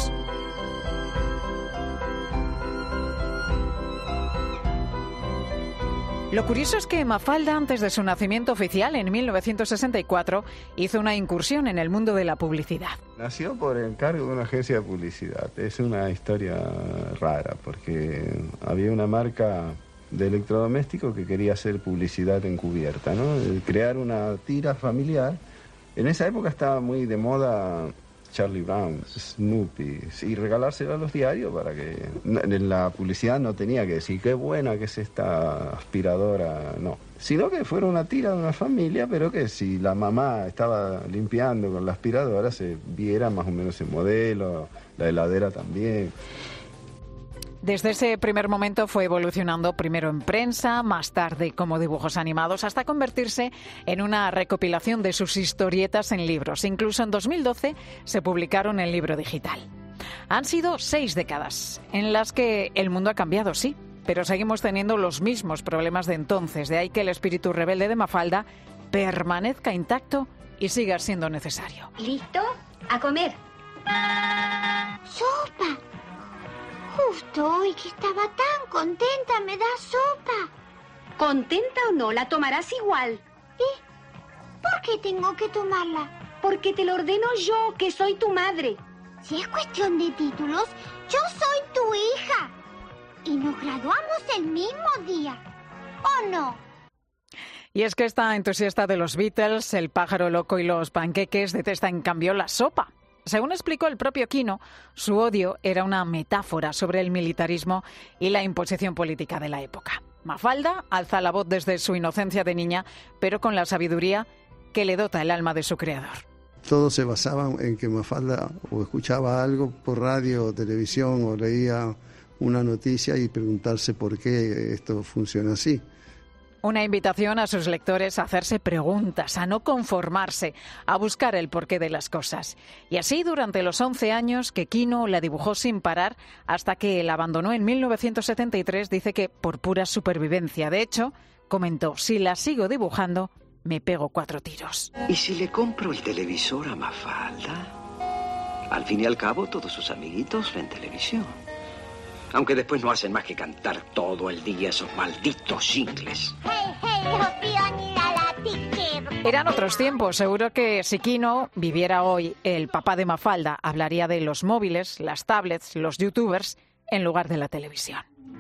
Lo curioso es que Mafalda, antes de su nacimiento oficial en 1964, hizo una incursión en el mundo de la publicidad. Nació por encargo de una agencia de publicidad. Es una historia rara porque había una marca de electrodomésticos que quería hacer publicidad encubierta, ¿no? Crear una tira familiar. En esa época estaba muy de moda Charlie Brown, Snoopy, y regalárselo a los diarios para que en la publicidad no tenía que decir qué buena que es esta aspiradora, no, sino que fuera una tira de una familia, pero que si la mamá estaba limpiando con la aspiradora se viera más o menos el modelo, la heladera también. Desde ese primer momento fue evolucionando primero en prensa, más tarde como dibujos animados, hasta convertirse en una recopilación de sus historietas en libros. Incluso en 2012 se publicaron en libro digital. Han sido 6 décadas en las que el mundo ha cambiado, sí, pero seguimos teniendo los mismos problemas de entonces. De ahí que el espíritu rebelde de Mafalda permanezca intacto y siga siendo necesario. ¿Listo? A comer. ¡Sopa! Justo hoy que estaba tan contenta, me da sopa. ¿Contenta o no? La tomarás igual. ¿Y por qué tengo que tomarla? Porque te lo ordeno yo, que soy tu madre. Si es cuestión de títulos, yo soy tu hija. Y nos graduamos el mismo día, ¿o no? Y es que esta entusiasta de los Beatles, el pájaro loco y los panqueques detesta en cambio la sopa. Según explicó el propio Quino, su odio era una metáfora sobre el militarismo y la imposición política de la época. Mafalda alza la voz desde su inocencia de niña, pero con la sabiduría que le dota el alma de su creador. Todos se basaban en que Mafalda o escuchaba algo por radio o televisión o leía una noticia y preguntarse por qué esto funciona así. Una invitación a sus lectores a hacerse preguntas, a no conformarse, a buscar el porqué de las cosas. Y así durante los 11 años que Quino la dibujó sin parar, hasta que la abandonó en 1973, dice que por pura supervivencia. De hecho, comentó, si la sigo dibujando, me pego 4 tiros. ¿Y si le compro el televisor a Mafalda? Al fin y al cabo, todos sus amiguitos ven televisión. Aunque después no hacen más que cantar todo el día esos malditos jingles. Eran otros tiempos. Seguro que si Quino viviera hoy, el papá de Mafalda hablaría de los móviles, las tablets, los youtubers, en lugar de la televisión.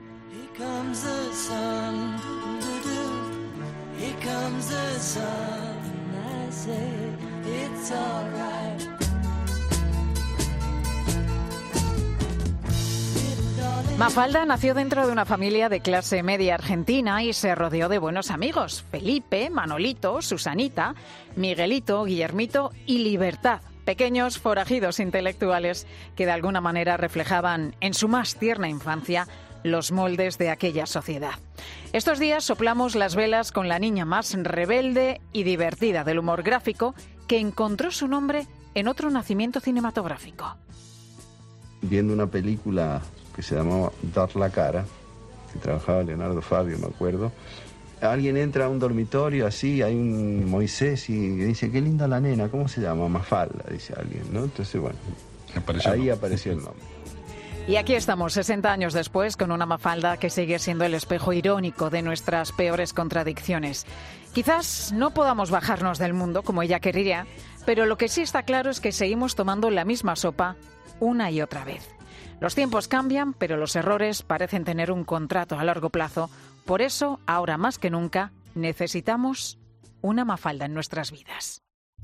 Mafalda nació dentro de una familia de clase media argentina y se rodeó de buenos amigos. Felipe, Manolito, Susanita, Miguelito, Guillermito y Libertad. Pequeños forajidos intelectuales que de alguna manera reflejaban en su más tierna infancia los moldes de aquella sociedad. Estos días soplamos las velas con la niña más rebelde y divertida del humor gráfico que encontró su nombre en otro nacimiento cinematográfico. Viendo una película que se llamaba Dar la cara, que trabajaba Leonardo Fabio, me acuerdo. Alguien entra a un dormitorio así, hay un Moisés y dice, qué linda la nena, ¿cómo se llama? Mafalda, dice alguien, ¿no? Entonces, bueno, ahí apareció el nombre. Y aquí estamos, 60 años después, con una Mafalda que sigue siendo el espejo irónico de nuestras peores contradicciones. Quizás no podamos bajarnos del mundo como ella querría, pero lo que sí está claro es que seguimos tomando la misma sopa una y otra vez. Los tiempos cambian, pero los errores parecen tener un contrato a largo plazo. Por eso, ahora más que nunca, necesitamos una Mafalda en nuestras vidas.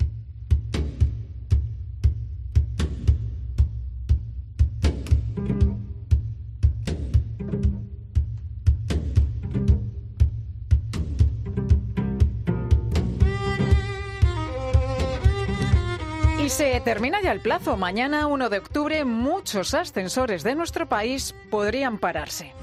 Y se termina ya el plazo. Mañana, 1 de octubre, muchos ascensores de nuestro país podrían pararse.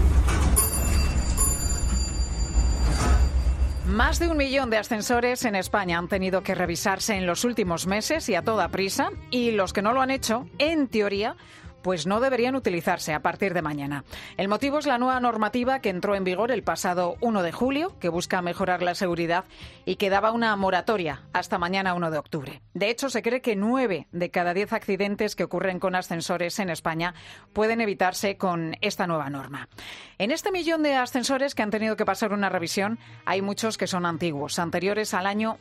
Más de 1 millón de ascensores en España han tenido que revisarse en los últimos meses y a toda prisa. Y los que no lo han hecho, en teoría, pues no deberían utilizarse a partir de mañana. El motivo es la nueva normativa que entró en vigor el pasado 1 de julio, que busca mejorar la seguridad y que daba una moratoria hasta mañana 1 de octubre. De hecho, se cree que 9 de cada 10 accidentes que ocurren con ascensores en España pueden evitarse con esta nueva norma. En este millón de ascensores que han tenido que pasar una revisión, hay muchos que son antiguos, anteriores al año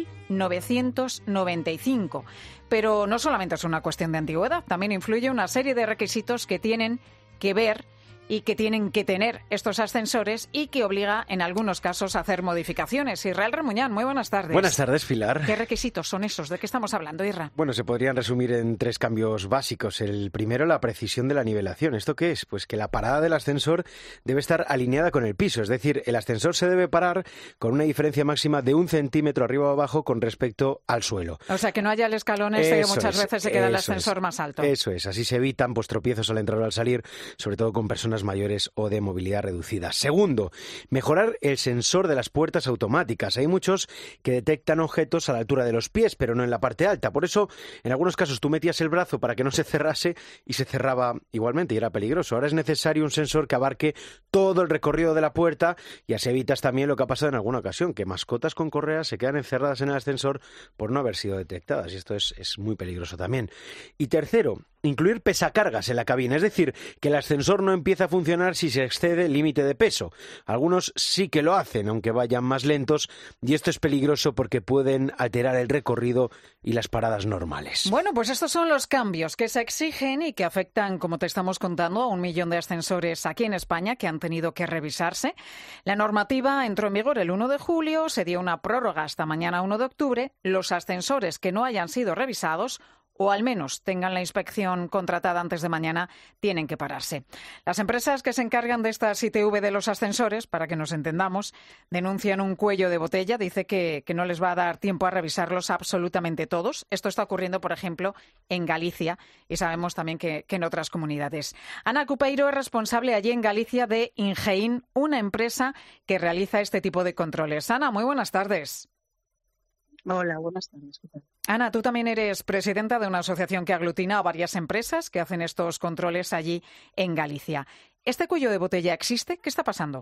1995. Pero no solamente es una cuestión de antigüedad, también influye una serie de requisitos que tienen que ver y que tienen que tener estos ascensores y que obliga en algunos casos a hacer modificaciones. Israel Remuñán, muy buenas tardes. Buenas tardes, Pilar. ¿Qué requisitos son esos? ¿De qué estamos hablando, Isra? Bueno, se podrían resumir en 3 cambios básicos. El primero, la precisión de la nivelación. ¿Esto qué es? Pues que la parada del ascensor debe estar alineada con el piso. Es decir, el ascensor se debe parar con una diferencia máxima de 1 centímetro arriba o abajo con respecto al suelo. O sea, que no haya escalones que muchas veces se queda el ascensor más alto. Eso es. Así se evitan tropiezos al entrar o al salir, sobre todo con personas mayores o de movilidad reducida. Segundo, mejorar el sensor de las puertas automáticas. Hay muchos que detectan objetos a la altura de los pies, pero no en la parte alta. Por eso, en algunos casos, tú metías el brazo para que no se cerrase y se cerraba igualmente y era peligroso. Ahora es necesario un sensor que abarque todo el recorrido de la puerta y así evitas también lo que ha pasado en alguna ocasión, que mascotas con correas se quedan encerradas en el ascensor por no haber sido detectadas y esto es muy peligroso también. Y tercero, incluir pesacargas en la cabina, es decir, que el ascensor no empieza a funcionar si se excede el límite de peso. Algunos sí que lo hacen, aunque vayan más lentos, y esto es peligroso porque pueden alterar el recorrido y las paradas normales. Bueno, pues estos son los cambios que se exigen y que afectan, como te estamos contando, a 1 millón de ascensores aquí en España que han tenido que revisarse. La normativa entró en vigor el 1 de julio, se dio una prórroga hasta mañana 1 de octubre. Los ascensores que no hayan sido revisados o al menos tengan la inspección contratada antes de mañana, tienen que pararse. Las empresas que se encargan de estas ITV de los ascensores, para que nos entendamos, denuncian un cuello de botella. Dice que no les va a dar tiempo a revisarlos absolutamente todos. Esto está ocurriendo, por ejemplo, en Galicia y sabemos también que en otras comunidades. Ana Cupeiro es responsable allí en Galicia de Ingein, una empresa que realiza este tipo de controles. Ana, muy buenas tardes. Hola, buenas tardes. ¿Qué tal? Ana, tú también eres presidenta de una asociación que aglutina a varias empresas que hacen estos controles allí en Galicia. ¿Este cuello de botella existe? ¿Qué está pasando?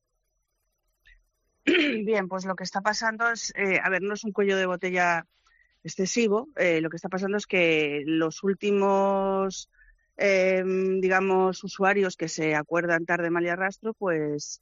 Bien, pues lo que está pasando es, no es un cuello de botella excesivo. Lo que está pasando es que los últimos, usuarios que se acuerdan tarde, mal y arrastro, pues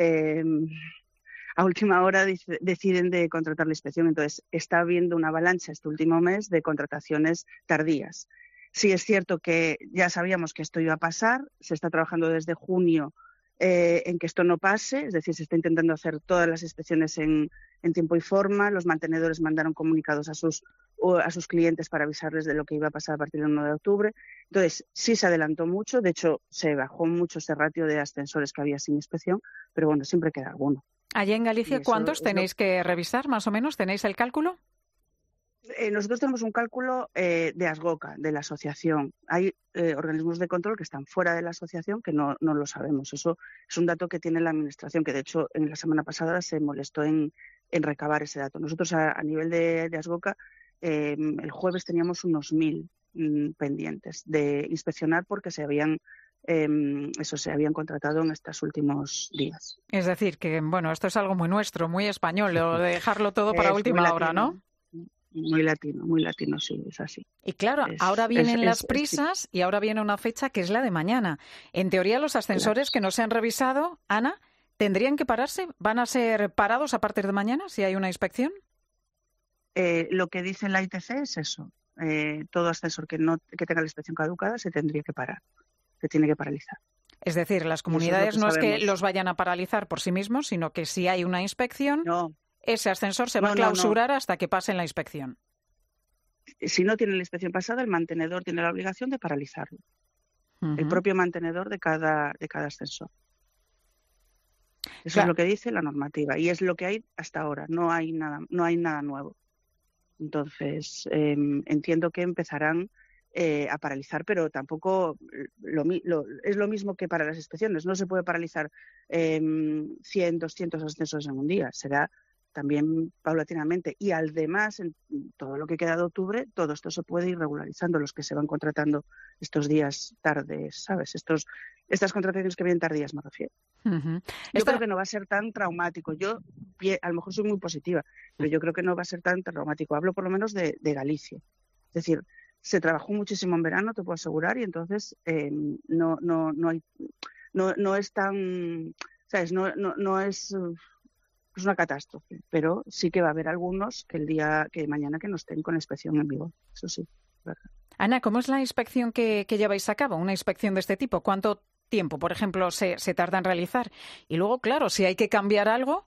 a última hora deciden de contratar la inspección. Entonces, está habiendo una avalancha este último mes de contrataciones tardías. Sí es cierto que ya sabíamos que esto iba a pasar, se está trabajando desde junio en que esto no pase, es decir, se está intentando hacer todas las inspecciones en tiempo y forma. Los mantenedores mandaron comunicados a sus clientes para avisarles de lo que iba a pasar a partir del 1 de octubre. Entonces, sí se adelantó mucho, de hecho, se bajó mucho ese ratio de ascensores que había sin inspección, pero bueno, siempre queda alguno. Allí en Galicia, ¿cuántos tenéis que revisar, más o menos? ¿Tenéis el cálculo? Nosotros tenemos un cálculo de ASGOCA, de la asociación. Hay organismos de control que están fuera de la asociación que no lo sabemos. Eso es un dato que tiene la Administración, que de hecho en la semana pasada se molestó en recabar ese dato. Nosotros a nivel de ASGOCA el jueves teníamos unos 1.000 pendientes de inspeccionar porque se habían contratado en estos últimos días. Es decir, que bueno, esto es algo muy nuestro, muy español, lo de dejarlo todo para última hora, ¿no? Muy latino, sí, es así. Y claro, ahora vienen las prisas y ahora viene una fecha que es la de mañana. En teoría, los ascensores que no se han revisado, Ana, ¿tendrían que pararse? ¿Van a ser parados a partir de mañana si hay una inspección? Lo que dice la ITC es eso. Todo ascensor que tenga la inspección caducada se tendría que parar, se tiene que paralizar. Es decir, las comunidades no es que los vayan a paralizar por sí mismos, sino que si hay una inspección, ese ascensor se va a clausurar hasta que pase la inspección. Si no tiene la inspección pasada, el mantenedor tiene la obligación de paralizarlo. El propio mantenedor de cada ascensor. Eso es lo que dice la normativa y es lo que hay hasta ahora. No hay nada nuevo. Entonces, entiendo que empezarán a paralizar, pero tampoco es lo mismo que para las inspecciones. No se puede paralizar 100, 200 ascensores en un día. Será también paulatinamente. Y además, en todo lo que queda de octubre, todo esto se puede ir regularizando, los que se van contratando estos días tardes, ¿sabes? Estas contrataciones que vienen tardías, me refiero. Yo creo que no va a ser tan traumático. Yo, a lo mejor soy muy positiva, pero yo creo que no va a ser tan traumático. Hablo por lo menos de Galicia. Es decir, se trabajó muchísimo en verano, te puedo asegurar, y entonces no es tan, ¿sabes? No es una catástrofe, pero sí que va a haber algunos que mañana que no estén con la inspección en vigor. Eso sí, ¿verdad? Ana, ¿cómo es la inspección que lleváis a cabo? Una inspección de este tipo, ¿cuánto tiempo, por ejemplo, se tarda en realizar? Y luego, claro, si hay que cambiar algo,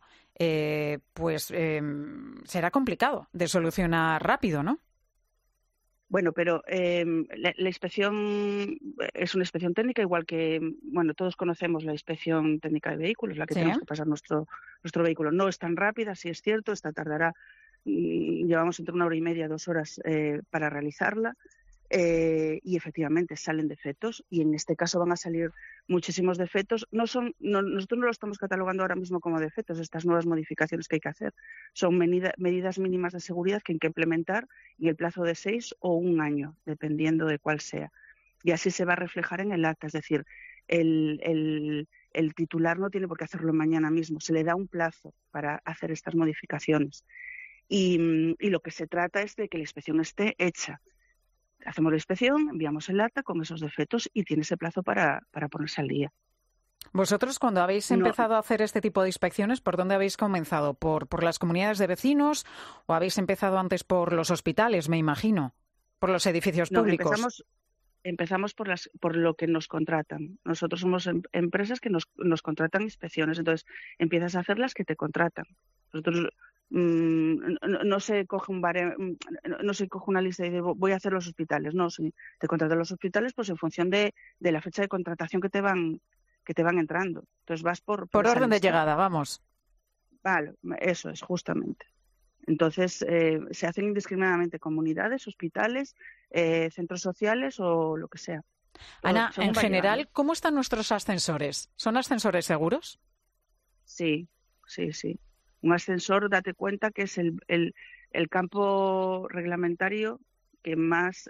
será complicado de solucionar rápido, ¿no? Bueno, pero la inspección es una inspección técnica, igual que, bueno, todos conocemos la inspección técnica de vehículos, la que tenemos que pasar nuestro vehículo. No es tan rápida, sí es cierto, esta tardará, llevamos entre 1 hora y media, 2 horas para realizarla. Y efectivamente salen defectos y en este caso van a salir muchísimos defectos. Nosotros no lo estamos catalogando ahora mismo como defectos, estas nuevas modificaciones que hay que hacer. Son medidas mínimas de seguridad que hay que implementar en el plazo de 6 o 1 año, dependiendo de cuál sea. Y así se va a reflejar en el acta, es decir, el titular no tiene por qué hacerlo mañana mismo, se le da un plazo para hacer estas modificaciones. Y lo que se trata es de que la inspección esté hecha. hacemos la inspección, enviamos el acta con esos defectos y tiene ese plazo para ponerse al día. Vosotros, cuando habéis empezado a hacer este tipo de inspecciones, ¿por dónde habéis comenzado? ¿Por las comunidades de vecinos o habéis empezado antes por los hospitales, me imagino? ¿Por los edificios públicos? Empezamos por lo que nos contratan. Nosotros somos empresas que nos contratan inspecciones, entonces empiezas a hacer las que te contratan. Nosotros no se coge una lista y dice voy a hacer los hospitales. No, si te contratan los hospitales, pues en función de la fecha de contratación que te van entrando. Entonces vas por orden de llegada, vamos. Vale, eso es justamente. Entonces se hacen indiscriminadamente comunidades, hospitales, centros sociales o lo que sea. Ana, en general, ¿cómo están nuestros ascensores? ¿Son ascensores seguros? Sí. Un ascensor, date cuenta que es el campo reglamentario que más,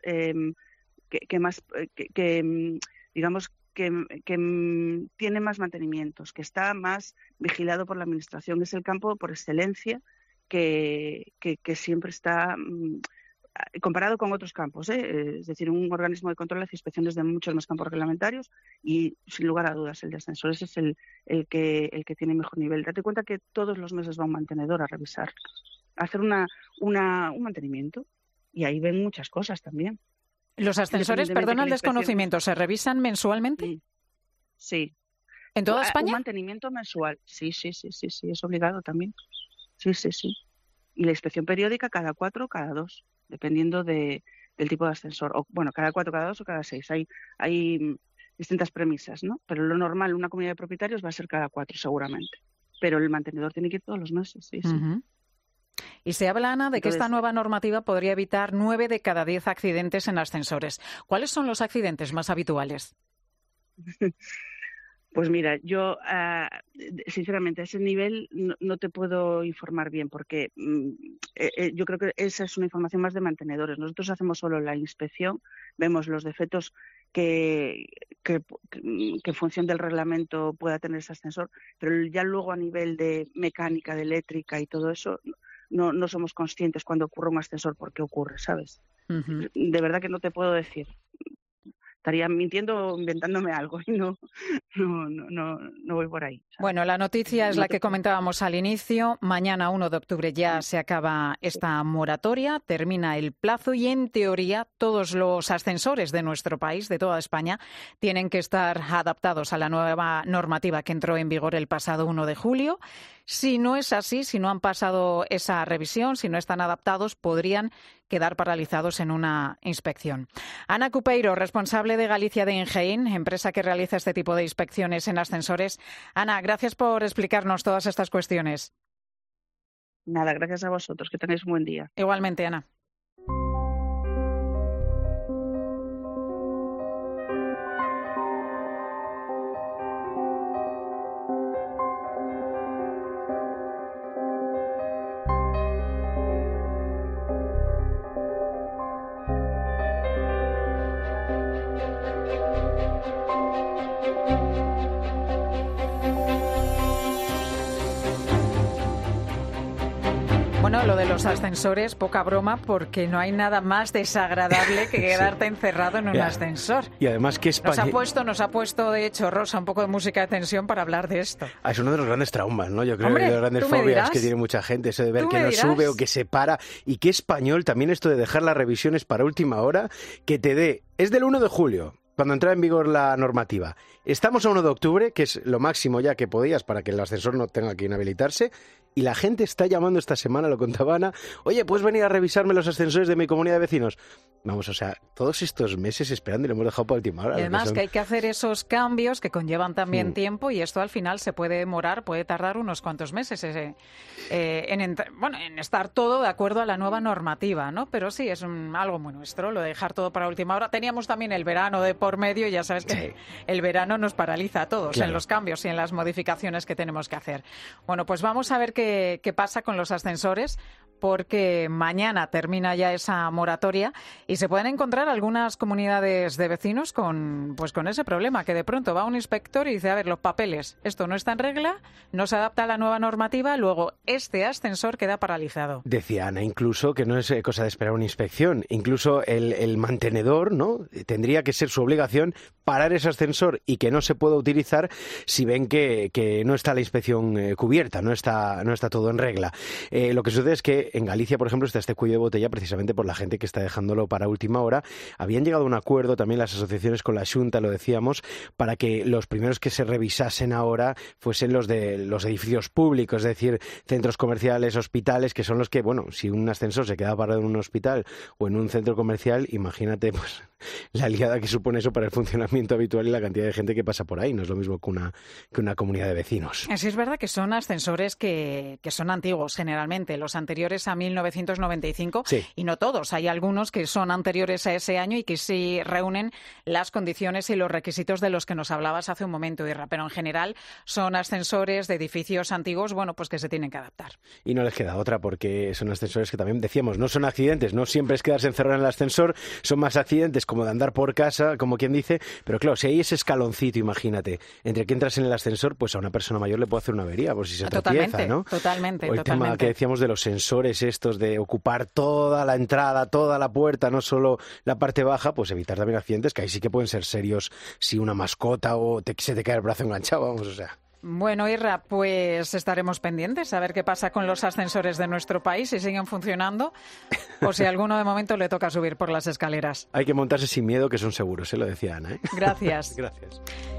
digamos, que tiene más mantenimientos, que está más vigilado por la Administración. Es el campo por excelencia que siempre está comparado con otros campos, es decir, un organismo de control hace inspecciones de muchos más campos reglamentarios y, sin lugar a dudas, el de ascensores es el que tiene mejor nivel. Date cuenta que todos los meses va un mantenedor a revisar, a hacer un mantenimiento, y ahí ven muchas cosas también. ¿Los ascensores, perdona el desconocimiento, se revisan mensualmente? Sí. ¿En toda España? Un mantenimiento mensual, sí, es obligado también. Sí. Y la inspección periódica cada 4 o cada 2, dependiendo del tipo de ascensor. O, bueno, cada 4, cada 2 o cada 6. Hay distintas premisas, ¿no? Pero lo normal, una comunidad de propietarios va a ser cada 4 seguramente. Pero el mantenedor tiene que ir todos los meses, sí. Y se habla, Ana, de que esta nueva normativa podría evitar 9 de cada 10 accidentes en ascensores. ¿Cuáles son los accidentes más habituales? Pues mira, yo sinceramente a ese nivel no te puedo informar bien porque yo creo que esa es una información más de mantenedores. Nosotros hacemos solo la inspección, vemos los defectos que en función del reglamento pueda tener ese ascensor, pero ya luego a nivel de mecánica, de eléctrica y todo eso, no somos conscientes cuando ocurre un ascensor por qué ocurre, ¿sabes? De verdad que no te puedo decir. Estaría mintiendo o inventándome algo y no voy por ahí, ¿sabes? Bueno, la noticia es la que comentábamos al inicio. Mañana, 1 de octubre, ya se acaba esta moratoria, termina el plazo y, en teoría, todos los ascensores de nuestro país, de toda España, tienen que estar adaptados a la nueva normativa que entró en vigor el pasado 1 de julio. Si no es así, si no han pasado esa revisión, si no están adaptados, podrían quedar paralizados en una inspección. Ana Cupeiro, responsable de Galicia de Engein, empresa que realiza este tipo de inspecciones en ascensores. Ana, gracias por explicarnos todas estas cuestiones. Nada, gracias a vosotros. Que tengáis un buen día. Igualmente, Ana. Bueno, lo de los ascensores, poca broma, porque no hay nada más desagradable que quedarte encerrado en un ascensor. Y además que España... Nos ha puesto, de hecho, Rosa, un poco de música de tensión para hablar de esto. Es uno de los grandes traumas, ¿no? Yo creo que de las grandes fobias que tiene mucha gente, eso de ver que no sube o que se para. Y qué español también esto de dejar las revisiones para última hora, que te dé... Es del 1 de julio, cuando entra en vigor la normativa. Estamos a 1 de octubre, que es lo máximo ya que podías para que el ascensor no tenga que inhabilitarse, y la gente está llamando esta semana, lo contaba Ana, oye, ¿puedes venir a revisarme los ascensores de mi comunidad de vecinos? Vamos, o sea, todos estos meses esperando y lo hemos dejado para última hora. Y además que hay que hacer esos cambios que conllevan también tiempo, y esto al final se puede demorar, puede tardar unos cuantos meses en estar todo de acuerdo a la nueva normativa, ¿no? Pero sí, es algo muy nuestro, lo de dejar todo para última hora. Teníamos también el verano de por medio y ya sabes que el verano nos paraliza a todos en los cambios y en las modificaciones que tenemos que hacer. Bueno, pues vamos a ver qué qué pasa con los ascensores, porque mañana termina ya esa moratoria y se pueden encontrar algunas comunidades de vecinos con ese problema, que de pronto va un inspector y dice, a ver, los papeles, esto no está en regla, no se adapta a la nueva normativa, luego este ascensor queda paralizado. Decía Ana incluso que no es cosa de esperar una inspección, incluso el mantenedor, ¿no?, tendría que ser su obligación parar ese ascensor y que no se pueda utilizar si ven que no está la inspección cubierta, no está todo en regla. Lo que sucede es que en Galicia, por ejemplo, está este cuello de botella precisamente por la gente que está dejándolo para última hora. Habían llegado a un acuerdo también las asociaciones con la Xunta, lo decíamos, para que los primeros que se revisasen ahora fuesen los de los edificios públicos, es decir, centros comerciales, hospitales, que son los que, bueno, si un ascensor se queda parado en un hospital o en un centro comercial, imagínate pues la liada que supone eso para el funcionamiento habitual y la cantidad de gente que pasa por ahí. No es lo mismo que una comunidad de vecinos. Sí, es verdad que son ascensores que son antiguos generalmente, los anteriores a 1995, sí. Y no todos. Hay algunos que son anteriores a ese año y que sí reúnen las condiciones y los requisitos de los que nos hablabas hace un momento, Irra. Pero en general son ascensores de edificios antiguos, bueno, pues que se tienen que adaptar. Y no les queda otra, porque son ascensores que también decíamos, no son accidentes, no siempre es quedarse encerrado en el ascensor, son más accidentes como de andar por casa, como quien dice, pero claro, si hay ese escaloncito, imagínate, entre que entras en el ascensor, pues a una persona mayor le puede hacer una avería por si se tropieza, ¿no? Totalmente. O el tema que decíamos de los sensores estos de ocupar toda la entrada, toda la puerta, no solo la parte baja, pues evitar también accidentes que ahí sí que pueden ser serios si una mascota o se te cae el brazo enganchado, vamos, o sea. Bueno, Irra, pues estaremos pendientes a ver qué pasa con los ascensores de nuestro país, si siguen funcionando o si a alguno de momento le toca subir por las escaleras. Hay que montarse sin miedo, que son seguros, lo decía Ana, ¿eh? Gracias. Gracias.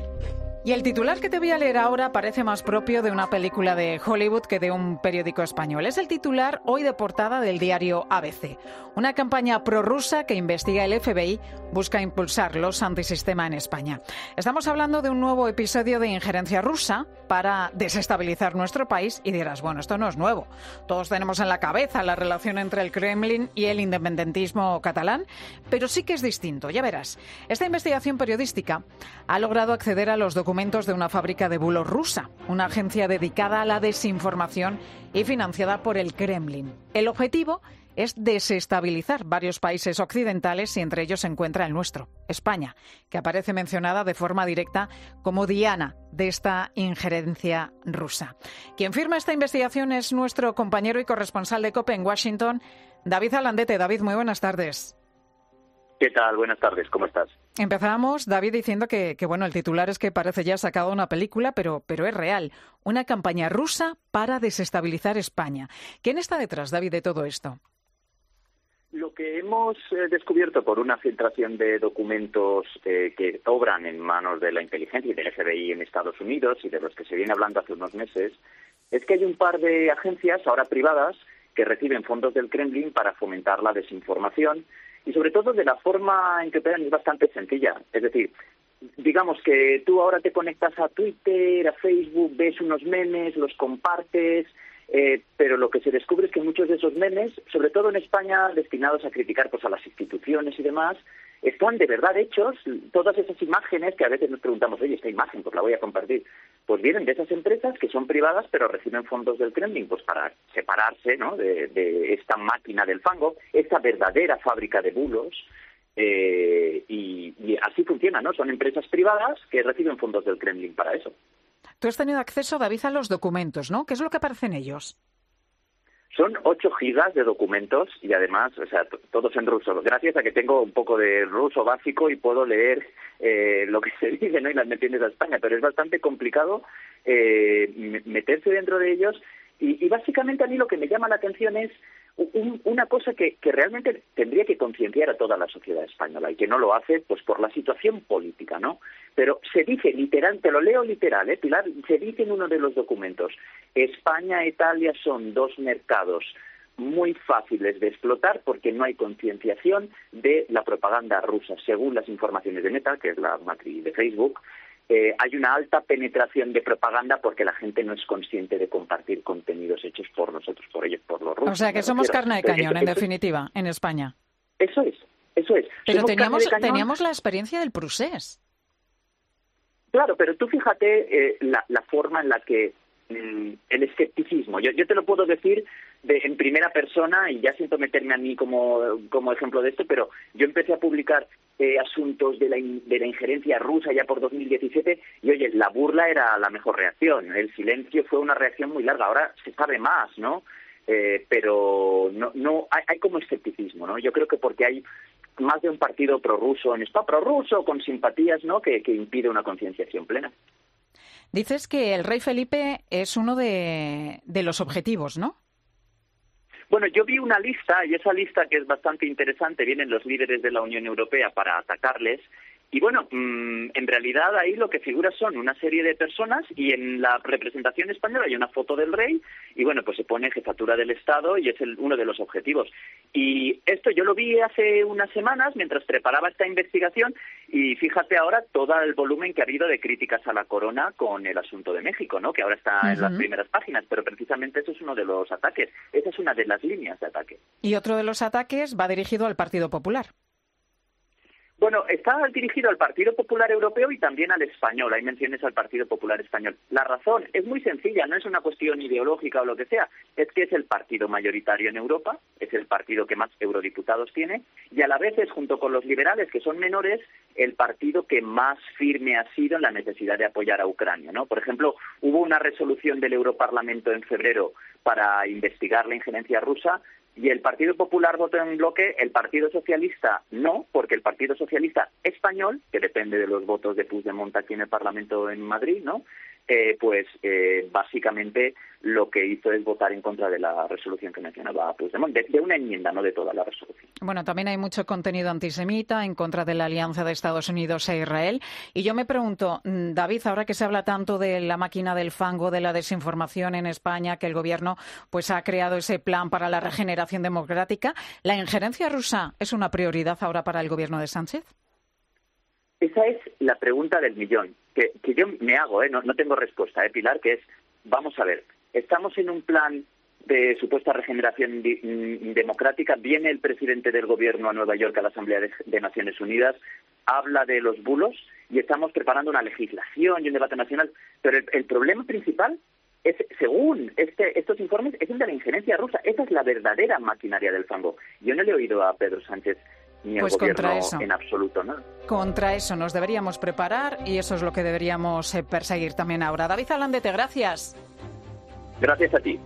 Y el titular que te voy a leer ahora parece más propio de una película de Hollywood que de un periódico español. Es el titular hoy de portada del diario ABC. Una campaña prorrusa que investiga el FBI busca impulsar los antisistema en España. Estamos hablando de un nuevo episodio de injerencia rusa para desestabilizar nuestro país y dirás, bueno, esto no es nuevo. Todos tenemos en la cabeza la relación entre el Kremlin y el independentismo catalán, pero sí que es distinto, ya verás. Esta investigación periodística ha logrado acceder a los documentos de una fábrica de bulos rusa, una agencia dedicada a la desinformación y financiada por el Kremlin. El objetivo es desestabilizar varios países occidentales y entre ellos se encuentra el nuestro, España, que aparece mencionada de forma directa como diana de esta injerencia rusa. Quien firma esta investigación es nuestro compañero y corresponsal de COPE en Washington, David Alandete. David, muy buenas tardes. ¿Qué tal? Buenas tardes, ¿cómo estás? Empezamos, David, diciendo que bueno, el titular es que parece ya sacado una película, pero es real. Una campaña rusa para desestabilizar España. ¿Quién está detrás, David, de todo esto? Lo que hemos descubierto por una filtración de documentos que obran en manos de la inteligencia y del FBI en Estados Unidos y de los que se viene hablando hace unos meses, es que hay un par de agencias, ahora privadas, que reciben fondos del Kremlin para fomentar la desinformación. Y sobre todo de la forma en que operan es bastante sencilla. Es decir, digamos que tú ahora te conectas a Twitter, a Facebook, ves unos memes, los compartes, pero lo que se descubre es que muchos de esos memes, sobre todo en España, destinados a criticar pues, a las instituciones y demás, están de verdad hechos. Todas esas imágenes que a veces nos preguntamos, oye, esta imagen, pues la voy a compartir, pues vienen de esas empresas que son privadas pero reciben fondos del Kremlin pues para separarse, ¿no?, de esta máquina del fango, esta verdadera fábrica de bulos, y así funciona, ¿no? Son empresas privadas que reciben fondos del Kremlin para eso. Tú has tenido acceso, David, a los documentos, ¿no? ¿Qué es lo que aparece en ellos? Son 8 gigas de documentos y además, o sea, todos en ruso. Gracias a que tengo un poco de ruso básico y puedo leer lo que se dice, ¿no? Y las menciones a España, pero es bastante complicado meterse dentro de ellos. Y básicamente a mí lo que me llama la atención es una cosa que realmente tendría que concienciar a toda la sociedad española y que no lo hace pues por la situación política, ¿no? Pero se dice literal, te lo leo literal, Pilar, se dice en uno de los documentos, España e Italia son dos mercados muy fáciles de explotar porque no hay concienciación de la propaganda rusa. Según las informaciones de Meta, que es la matriz de Facebook, hay una alta penetración de propaganda porque la gente no es consciente de compartir contenidos hechos por nosotros, por ellos, por los rusos. O sea, que somos carne de cañón, en definitiva, en España. Eso es. Pero teníamos la experiencia del Prusés. Claro, pero tú fíjate la forma en la que el escepticismo. Yo te lo puedo decir en primera persona, y ya siento meterme a mí como ejemplo de esto, pero yo empecé a publicar asuntos de la injerencia rusa ya por 2017 y, oye, la burla era la mejor reacción. El silencio fue una reacción muy larga. Ahora se sabe más, ¿no? Pero no hay como escepticismo, ¿no? Yo creo que porque hay más de un partido prorruso en España, prorruso con simpatías, ¿no?, que impide una concienciación plena. Dices que el rey Felipe es uno de los objetivos, ¿no? Bueno, yo vi una lista, y esa lista, que es bastante interesante, vienen los líderes de la Unión Europea para atacarles. Y bueno, en realidad ahí lo que figura son una serie de personas, y en la representación española hay una foto del rey, y bueno, pues se pone jefatura del Estado y es uno de los objetivos. Y esto yo lo vi hace unas semanas mientras preparaba esta investigación, y fíjate ahora todo el volumen que ha habido de críticas a la corona con el asunto de México, ¿no?, que ahora está en las primeras páginas, pero precisamente eso es uno de los ataques, esa es una de las líneas de ataque. Y otro de los ataques va dirigido al Partido Popular. Bueno, está dirigido al Partido Popular Europeo y también al español. Hay menciones al Partido Popular Español. La razón es muy sencilla, no es una cuestión ideológica o lo que sea. Es que es el partido mayoritario en Europa, es el partido que más eurodiputados tiene, y a la vez es, junto con los liberales, que son menores, el partido que más firme ha sido en la necesidad de apoyar a Ucrania, ¿no? Por ejemplo, hubo una resolución del Europarlamento en febrero para investigar la injerencia rusa, y el Partido Popular votó en bloque, el Partido Socialista no, porque el Partido Socialista español, que depende de los votos de Puigdemont aquí en el Parlamento en Madrid, ¿no?, básicamente lo que hizo es votar en contra de la resolución que mencionaba Puigdemont, de una enmienda, no de toda la resolución. Bueno, también hay mucho contenido antisemita en contra de la alianza de Estados Unidos e Israel. Y yo me pregunto, David, ahora que se habla tanto de la máquina del fango, de la desinformación en España, que el Gobierno pues ha creado ese plan para la regeneración democrática, ¿la injerencia rusa es una prioridad ahora para el Gobierno de Sánchez? Esa es la pregunta del millón, que yo me hago, no tengo respuesta, Pilar, que es, vamos a ver, estamos en un plan de supuesta regeneración democrática, viene el presidente del Gobierno a Nueva York, a la Asamblea de Naciones Unidas, habla de los bulos y estamos preparando una legislación y un debate nacional, pero el problema principal es, según estos informes, es el de la injerencia rusa. Esa es la verdadera maquinaria del fango. Yo no le he oído a Pedro Sánchez ni al Gobierno en absoluto, ¿no? Contra eso nos deberíamos preparar y eso es lo que deberíamos perseguir también ahora. David Alandete, gracias. Gracias a ti.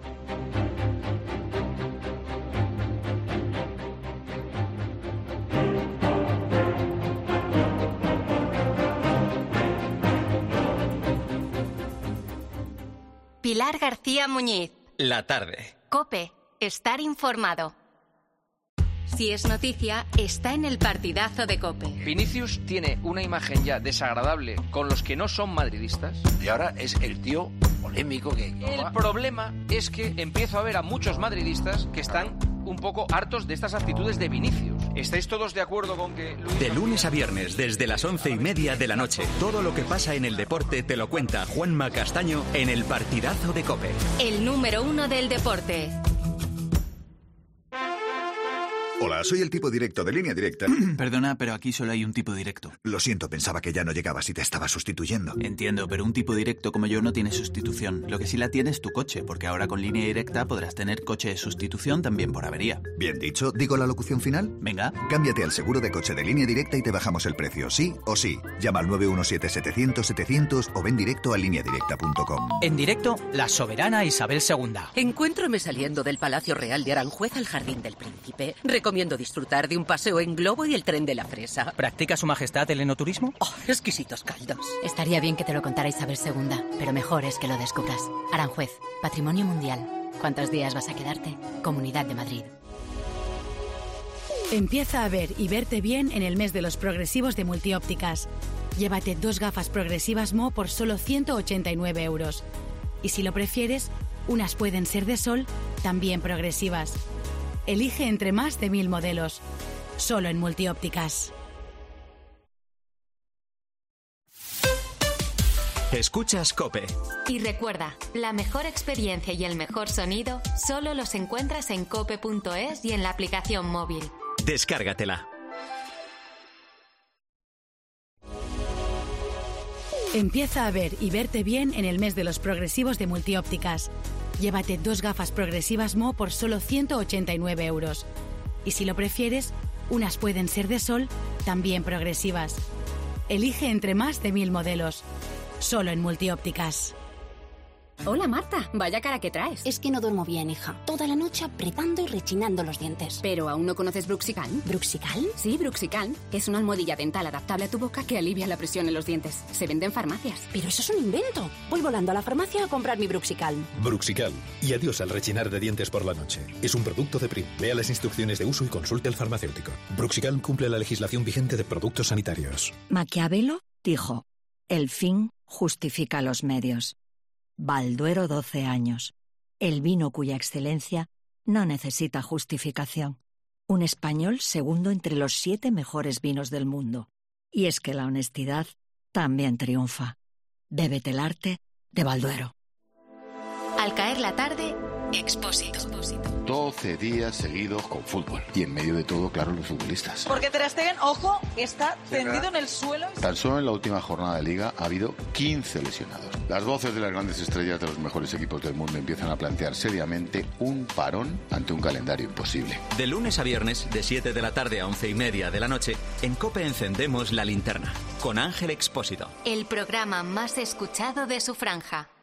Pilar García Muñiz. La tarde. COPE. Estar informado. Si es noticia, está en el partidazo de COPE. Vinicius tiene una imagen ya desagradable con los que no son madridistas. Y ahora es el tío polémico que... El problema es que empiezo a ver a muchos madridistas que están un poco hartos de estas actitudes de Vinicius. ¿Estáis todos de acuerdo con que... De lunes a viernes, desde las 11:30 de la noche, todo lo que pasa en el deporte te lo cuenta Juanma Castaño en el partidazo de COPE. El número 1 del deporte. Hola, soy el tipo directo de Línea Directa. Perdona, pero aquí solo hay un tipo directo. Lo siento, pensaba que ya no llegabas y te estaba sustituyendo. Entiendo, pero un tipo directo como yo no tiene sustitución. Lo que sí la tiene es tu coche, porque ahora con Línea Directa podrás tener coche de sustitución también por avería. Bien dicho, ¿digo la locución final? Venga. Cámbiate al seguro de coche de Línea Directa y te bajamos el precio, sí o sí. Llama al 917-700-700 o ven directo a lineadirecta.com. En directo, la soberana Isabel II. Encuéntrome saliendo del Palacio Real de Aranjuez al Jardín del Príncipe. Recomiendo disfrutar de un paseo en globo y el tren de la fresa. ¿Practica su majestad el enoturismo? ¡Oh, exquisitos caldos! Estaría bien que te lo contara Isabel II, pero mejor es que lo descubras. Aranjuez, Patrimonio Mundial. ¿Cuántos días vas a quedarte? Comunidad de Madrid. Empieza a ver y verte bien en el mes de los progresivos de Multiópticas. Llévate 2 gafas progresivas Mo por solo 189 €. Y si lo prefieres, unas pueden ser de sol, también progresivas. Elige entre más de 1000 modelos. Solo en Multiópticas. Escuchas COPE. Y recuerda, la mejor experiencia y el mejor sonido solo los encuentras en cope.es y en la aplicación móvil. Descárgatela. Empieza a ver y verte bien en el mes de los progresivos de Multiópticas. Llévate 2 gafas progresivas Mo por solo 189 euros. Y si lo prefieres, unas pueden ser de sol, también progresivas. Elige entre más de 1000 modelos. Solo en Multiópticas. Hola Marta, vaya cara que traes. Es que no duermo bien, hija. Toda la noche apretando y rechinando los dientes. ¿Pero aún no conoces Bruxical? ¿Bruxical? Sí, Bruxical. Es una almohadilla dental adaptable a tu boca que alivia la presión en los dientes. Se vende en farmacias. Pero eso es un invento. Voy volando a la farmacia a comprar mi Bruxical. Bruxical. Y adiós al rechinar de dientes por la noche. Es un producto de Prim. Lea las instrucciones de uso y consulte al farmacéutico. Bruxical cumple la legislación vigente de productos sanitarios. Maquiavelo dijo: el fin justifica los medios. Balduero 12 años. El vino cuya excelencia no necesita justificación. Un español segundo entre los 7 mejores vinos del mundo. Y es que la honestidad también triunfa. Bébete el arte de Balduero. Al caer la tarde, Expósito. 12 días seguidos con fútbol. Y en medio de todo, claro, los futbolistas. Porque Ter Stegen, ojo, está tendido en el suelo. Tan solo en la última jornada de Liga ha habido 15 lesionados. Las voces de las grandes estrellas de los mejores equipos del mundo empiezan a plantear seriamente un parón ante un calendario imposible. De lunes a viernes, de 7 de la tarde a 11:30 de la noche, en COPE encendemos la linterna. Con Ángel Expósito. El programa más escuchado de su franja.